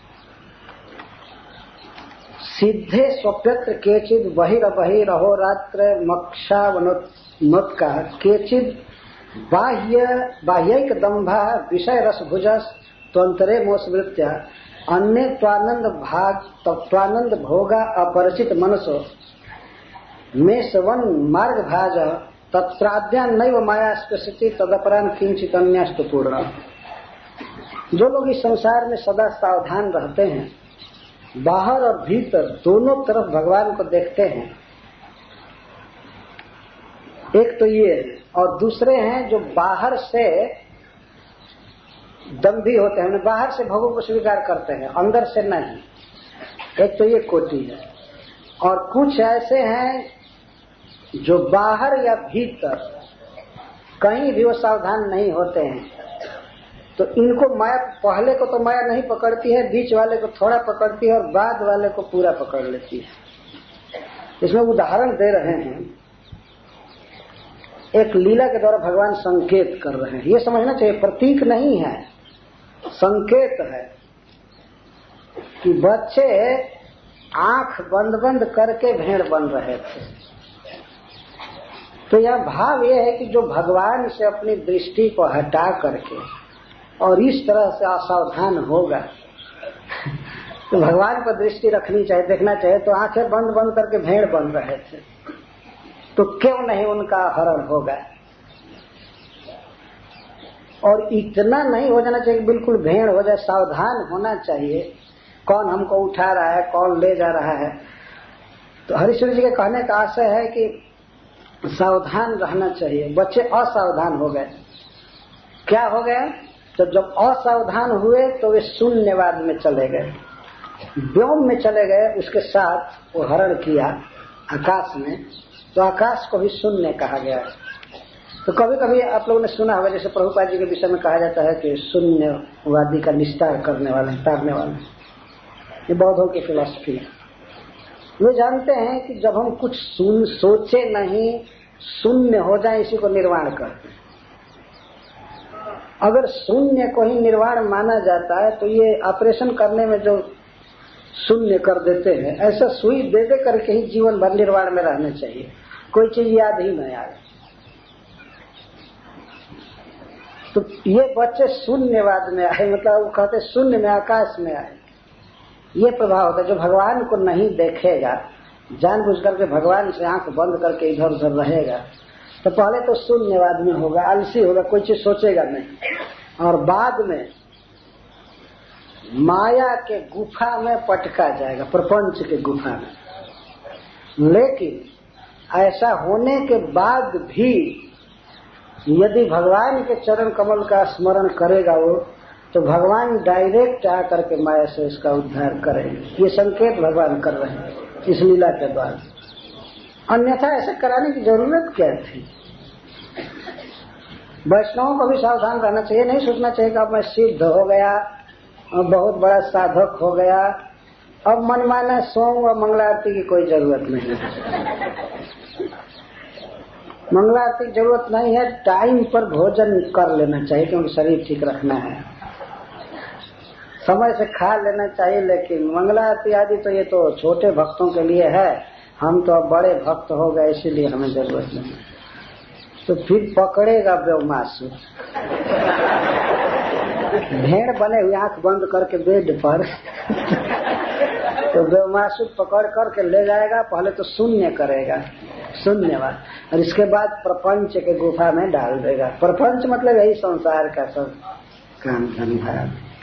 सिद्धे स्वप्यत्र केचिद बहिरहोरात्र मक्षावनोत्का केचिद बाह्यैक दंभा विषय रस भुजस त्वंतरे मोसवृत्या अन्य त्वानंद भोगा अपरिचित मनसो में सवन मार्ग भाज तत्प्राद्यान नैव माया स्पृशति तदपरान किंचित अन्यस्तु पूर्ण। जो लोग इस संसार में सदा सावधान रहते हैं, बाहर और भीतर दोनों तरफ भगवान को देखते हैं, एक तो ये, और दूसरे हैं जो बाहर से दम्भी होते हैं, बाहर से भगवान को स्वीकार करते हैं, अंदर से नहीं। एक तो ये कोटि है। और कुछ ऐसे हैं जो बाहर या भीतर कहीं भी वो सावधान नहीं होते हैं, तो इनको माया पहले को तो माया नहीं पकड़ती है, बीच वाले को थोड़ा पकड़ती है और बाद वाले को पूरा पकड़ लेती है। इसमें उदाहरण दे रहे हैं, एक लीला के द्वारा भगवान संकेत कर रहे हैं। ये समझना चाहिए, प्रतीक नहीं है, संकेत है कि बच्चे आंख बंद बंद करके भेड़ बन रहे थे। तो यह भाव यह है कि जो भगवान से अपनी दृष्टि को हटा करके और इस तरह से असावधान होगा तो भगवान पर दृष्टि रखनी चाहिए, देखना चाहिए। तो आंखें बंद बंद करके भेड़ बन रहे थे, तो क्यों नहीं उनका हरण होगा। और इतना नहीं हो जाना चाहिए बिल्कुल भेड़ हो जाए, सावधान होना चाहिए, कौन हमको उठा रहा है, कौन ले जा रहा है। तो हरीश्वर जी के कहने का आशय है कि सावधान रहना चाहिए। बच्चे असावधान हो गए, क्या हो गया, तो जब असावधान हुए तो वे शून्यवाद में चले गए, व्योम में चले गए, उसके साथ वो हरण किया आकाश में, तो आकाश को भी शून्य कहा गया। तो कभी कभी आप लोगों ने सुना होगा, जैसे प्रभुपाद जी के विषय में कहा जाता है कि शून्यवादी का निस्तार करने वाले, तारने वाले, ये बौद्धों की फिलॉसफी है। वे जानते हैं कि जब हम कुछ सोचे नहीं, शून्य हो जाए, इसी को निर्वाण करते हैं। अगर शून्य को ही निर्वाण माना जाता है तो ये ऑपरेशन करने में जो शून्य कर देते हैं, ऐसा सुई दे दे करके ही जीवन भर निर्वाण में रहना चाहिए, कोई चीज याद ही नहीं आए। तो ये बच्चे शून्यवाद में आए, मतलब वो कहते शून्य में, आकाश में आए। ये प्रभाव होता है। जो भगवान को नहीं देखेगा, जानबूझ करके भगवान से आंख बंद करके इधर उधर रहेगा, तो पहले तो शून्यवाद में होगा, आलसी होगा, कोई चीज सोचेगा नहीं, और बाद में माया के गुफा में पटका जाएगा, प्रपंच के गुफा में। लेकिन ऐसा होने के बाद भी यदि भगवान के चरण कमल का स्मरण करेगा वो, तो भगवान डायरेक्ट आकर के माया से उसका उद्धार करेंगे। ये संकेत भगवान कर रहे हैं इस लीला के द्वारा, अन्यथा ऐसे कराने की जरूरत क्या थी। वैष्णवों को भी सावधान रहना चाहिए, नहीं सोचना चाहिए कि अब मैं सिद्ध हो गया, बहुत बड़ा साधक हो गया, अब मनमाना सोऊं और मंगला आरती की कोई जरूरत नहीं है। मंगला आरती की जरूरत नहीं है, टाइम पर भोजन कर लेना चाहिए क्योंकि शरीर ठीक रखना है, समय से खा लेना चाहिए। लेकिन मंगला आरती आदि तो ये तो छोटे भक्तों के लिए है, हम तो अब बड़े भक्त हो गए, इसीलिए हमें जरूरत नहीं। तो फिर पकड़ेगा व्योमासुर, भेड़ बने हुए आंख बंद करके बेड पर तो व्योमासुर पकड़ करके ले जाएगा, पहले तो शून्य करेगा, शून्यवाद, और इसके बाद प्रपंच के गुफा में डाल देगा। प्रपंच मतलब यही संसार का सब काम धंधा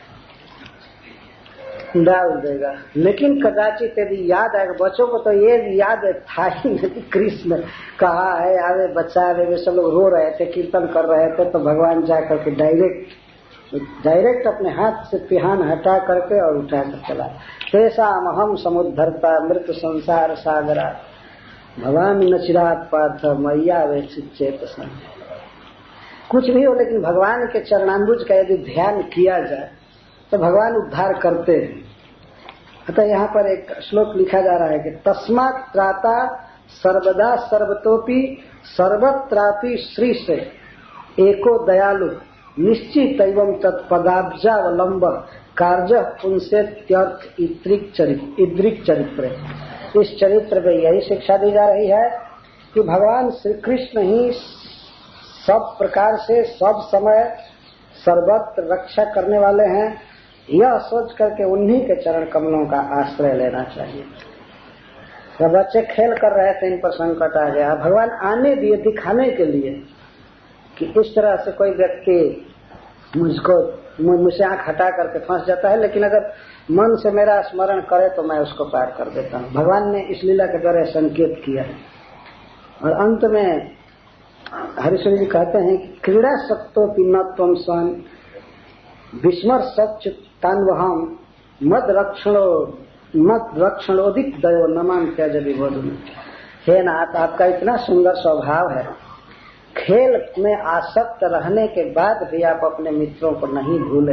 डाल देगा। लेकिन कदाचित यदि याद आएगा, बच्चों को तो ये याद था ही नहीं, कृष्ण कहा है आवे बच्चा, वे सब लोग रो रहे थे, कीर्तन कर रहे थे, तो भगवान जाकर के डायरेक्ट अपने हाथ से पिहान हटा करके और उठा कर चला। तेषाम अहम समुद्धरता मृत संसार सागरा भगवान नचिरात पार्थ मैया वे चेत। कुछ भी हो, लेकिन भगवान के चरणाम्बुज का यदि ध्यान किया जाए तो भगवान उद्धार करते हैं। अतः यहाँ पर एक श्लोक लिखा जा रहा है कि तस्मात् त्राता सर्वदा सर्वतोपि सर्वत्रापि श्री से एको दयालु निश्चित एवं तत्पदाब्जावलंब कार्य उनसे त्यर्थ इद्रिक चरित्र। इस चरित्र में यही शिक्षा दी जा रही है कि भगवान श्री कृष्ण ही सब प्रकार से सब समय सर्वत्र रक्षा करने वाले हैं। यह सोच करके उन्हीं के चरण कमलों का आश्रय लेना चाहिए। जब बच्चे खेल कर रहे थे, इन पर संकट आ गया, भगवान आने दिए दिखाने के लिए कि इस तरह से कोई व्यक्ति मुझसे आंख हटा करके फंस जाता है, लेकिन अगर मन से मेरा स्मरण करे तो मैं उसको पार कर देता हूँ। भगवान ने इस लीला के द्वारा संकेत किया। और अंत में हरिश्वरी जी कहते हैं कि क्रीड़ा शक्तो न त्वं स्वं विस्मर सच तान्वहम मद रक्षणोदित दयो नमान त्याज विबोधन। हे नाथ, आपका इतना सुंदर स्वभाव है, खेल में आसक्त रहने के बाद भी आप अपने मित्रों को नहीं भूले।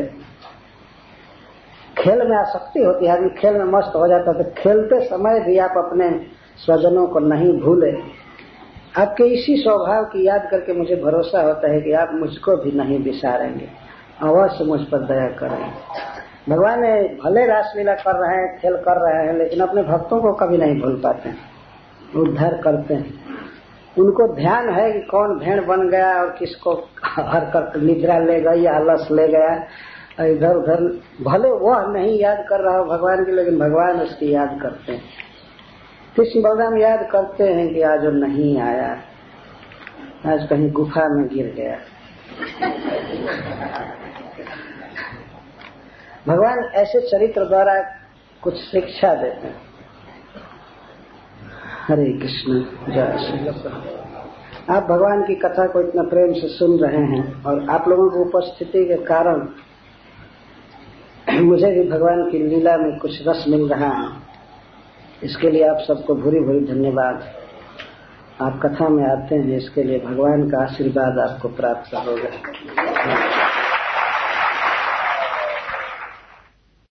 खेल में आसक्ति होती है, आदमी खेल में मस्त हो जाता है, तो खेलते समय भी आप अपने स्वजनों को नहीं भूले। आपके इसी स्वभाव की याद करके मुझे भरोसा होता है कि आप मुझको भी नहीं बिसारेंगे, अवश्य मुझ पर दया करेंगे। भगवान ने भले रासलीला कर रहे हैं, खेल कर रहे हैं, लेकिन अपने भक्तों को कभी नहीं भूल पाते हैं, उद्धार करते हैं। उनको ध्यान है कि कौन भेड़ बन गया और किसको हर कर निद्रा ले गई या आलस ले गया, इधर उधर। भले वह नहीं याद कर रहा हो भगवान की, लेकिन भगवान उसकी याद करते हैं। कृष्ण बलराम याद करते हैं कि आज वो नहीं आया, आज कहीं गुफा में गिर गया। भगवान ऐसे चरित्र द्वारा कुछ शिक्षा देते हैं। हरे कृष्ण, जय श्री कृष्ण। आप भगवान की कथा को इतना प्रेम से सुन रहे हैं और आप लोगों की उपस्थिति के कारण मुझे भी भगवान की लीला में कुछ रस मिल रहा है। इसके लिए आप सबको भूरी भूरी धन्यवाद। आप कथा में आते हैं, इसके लिए भगवान का आशीर्वाद आपको प्राप्त होगा।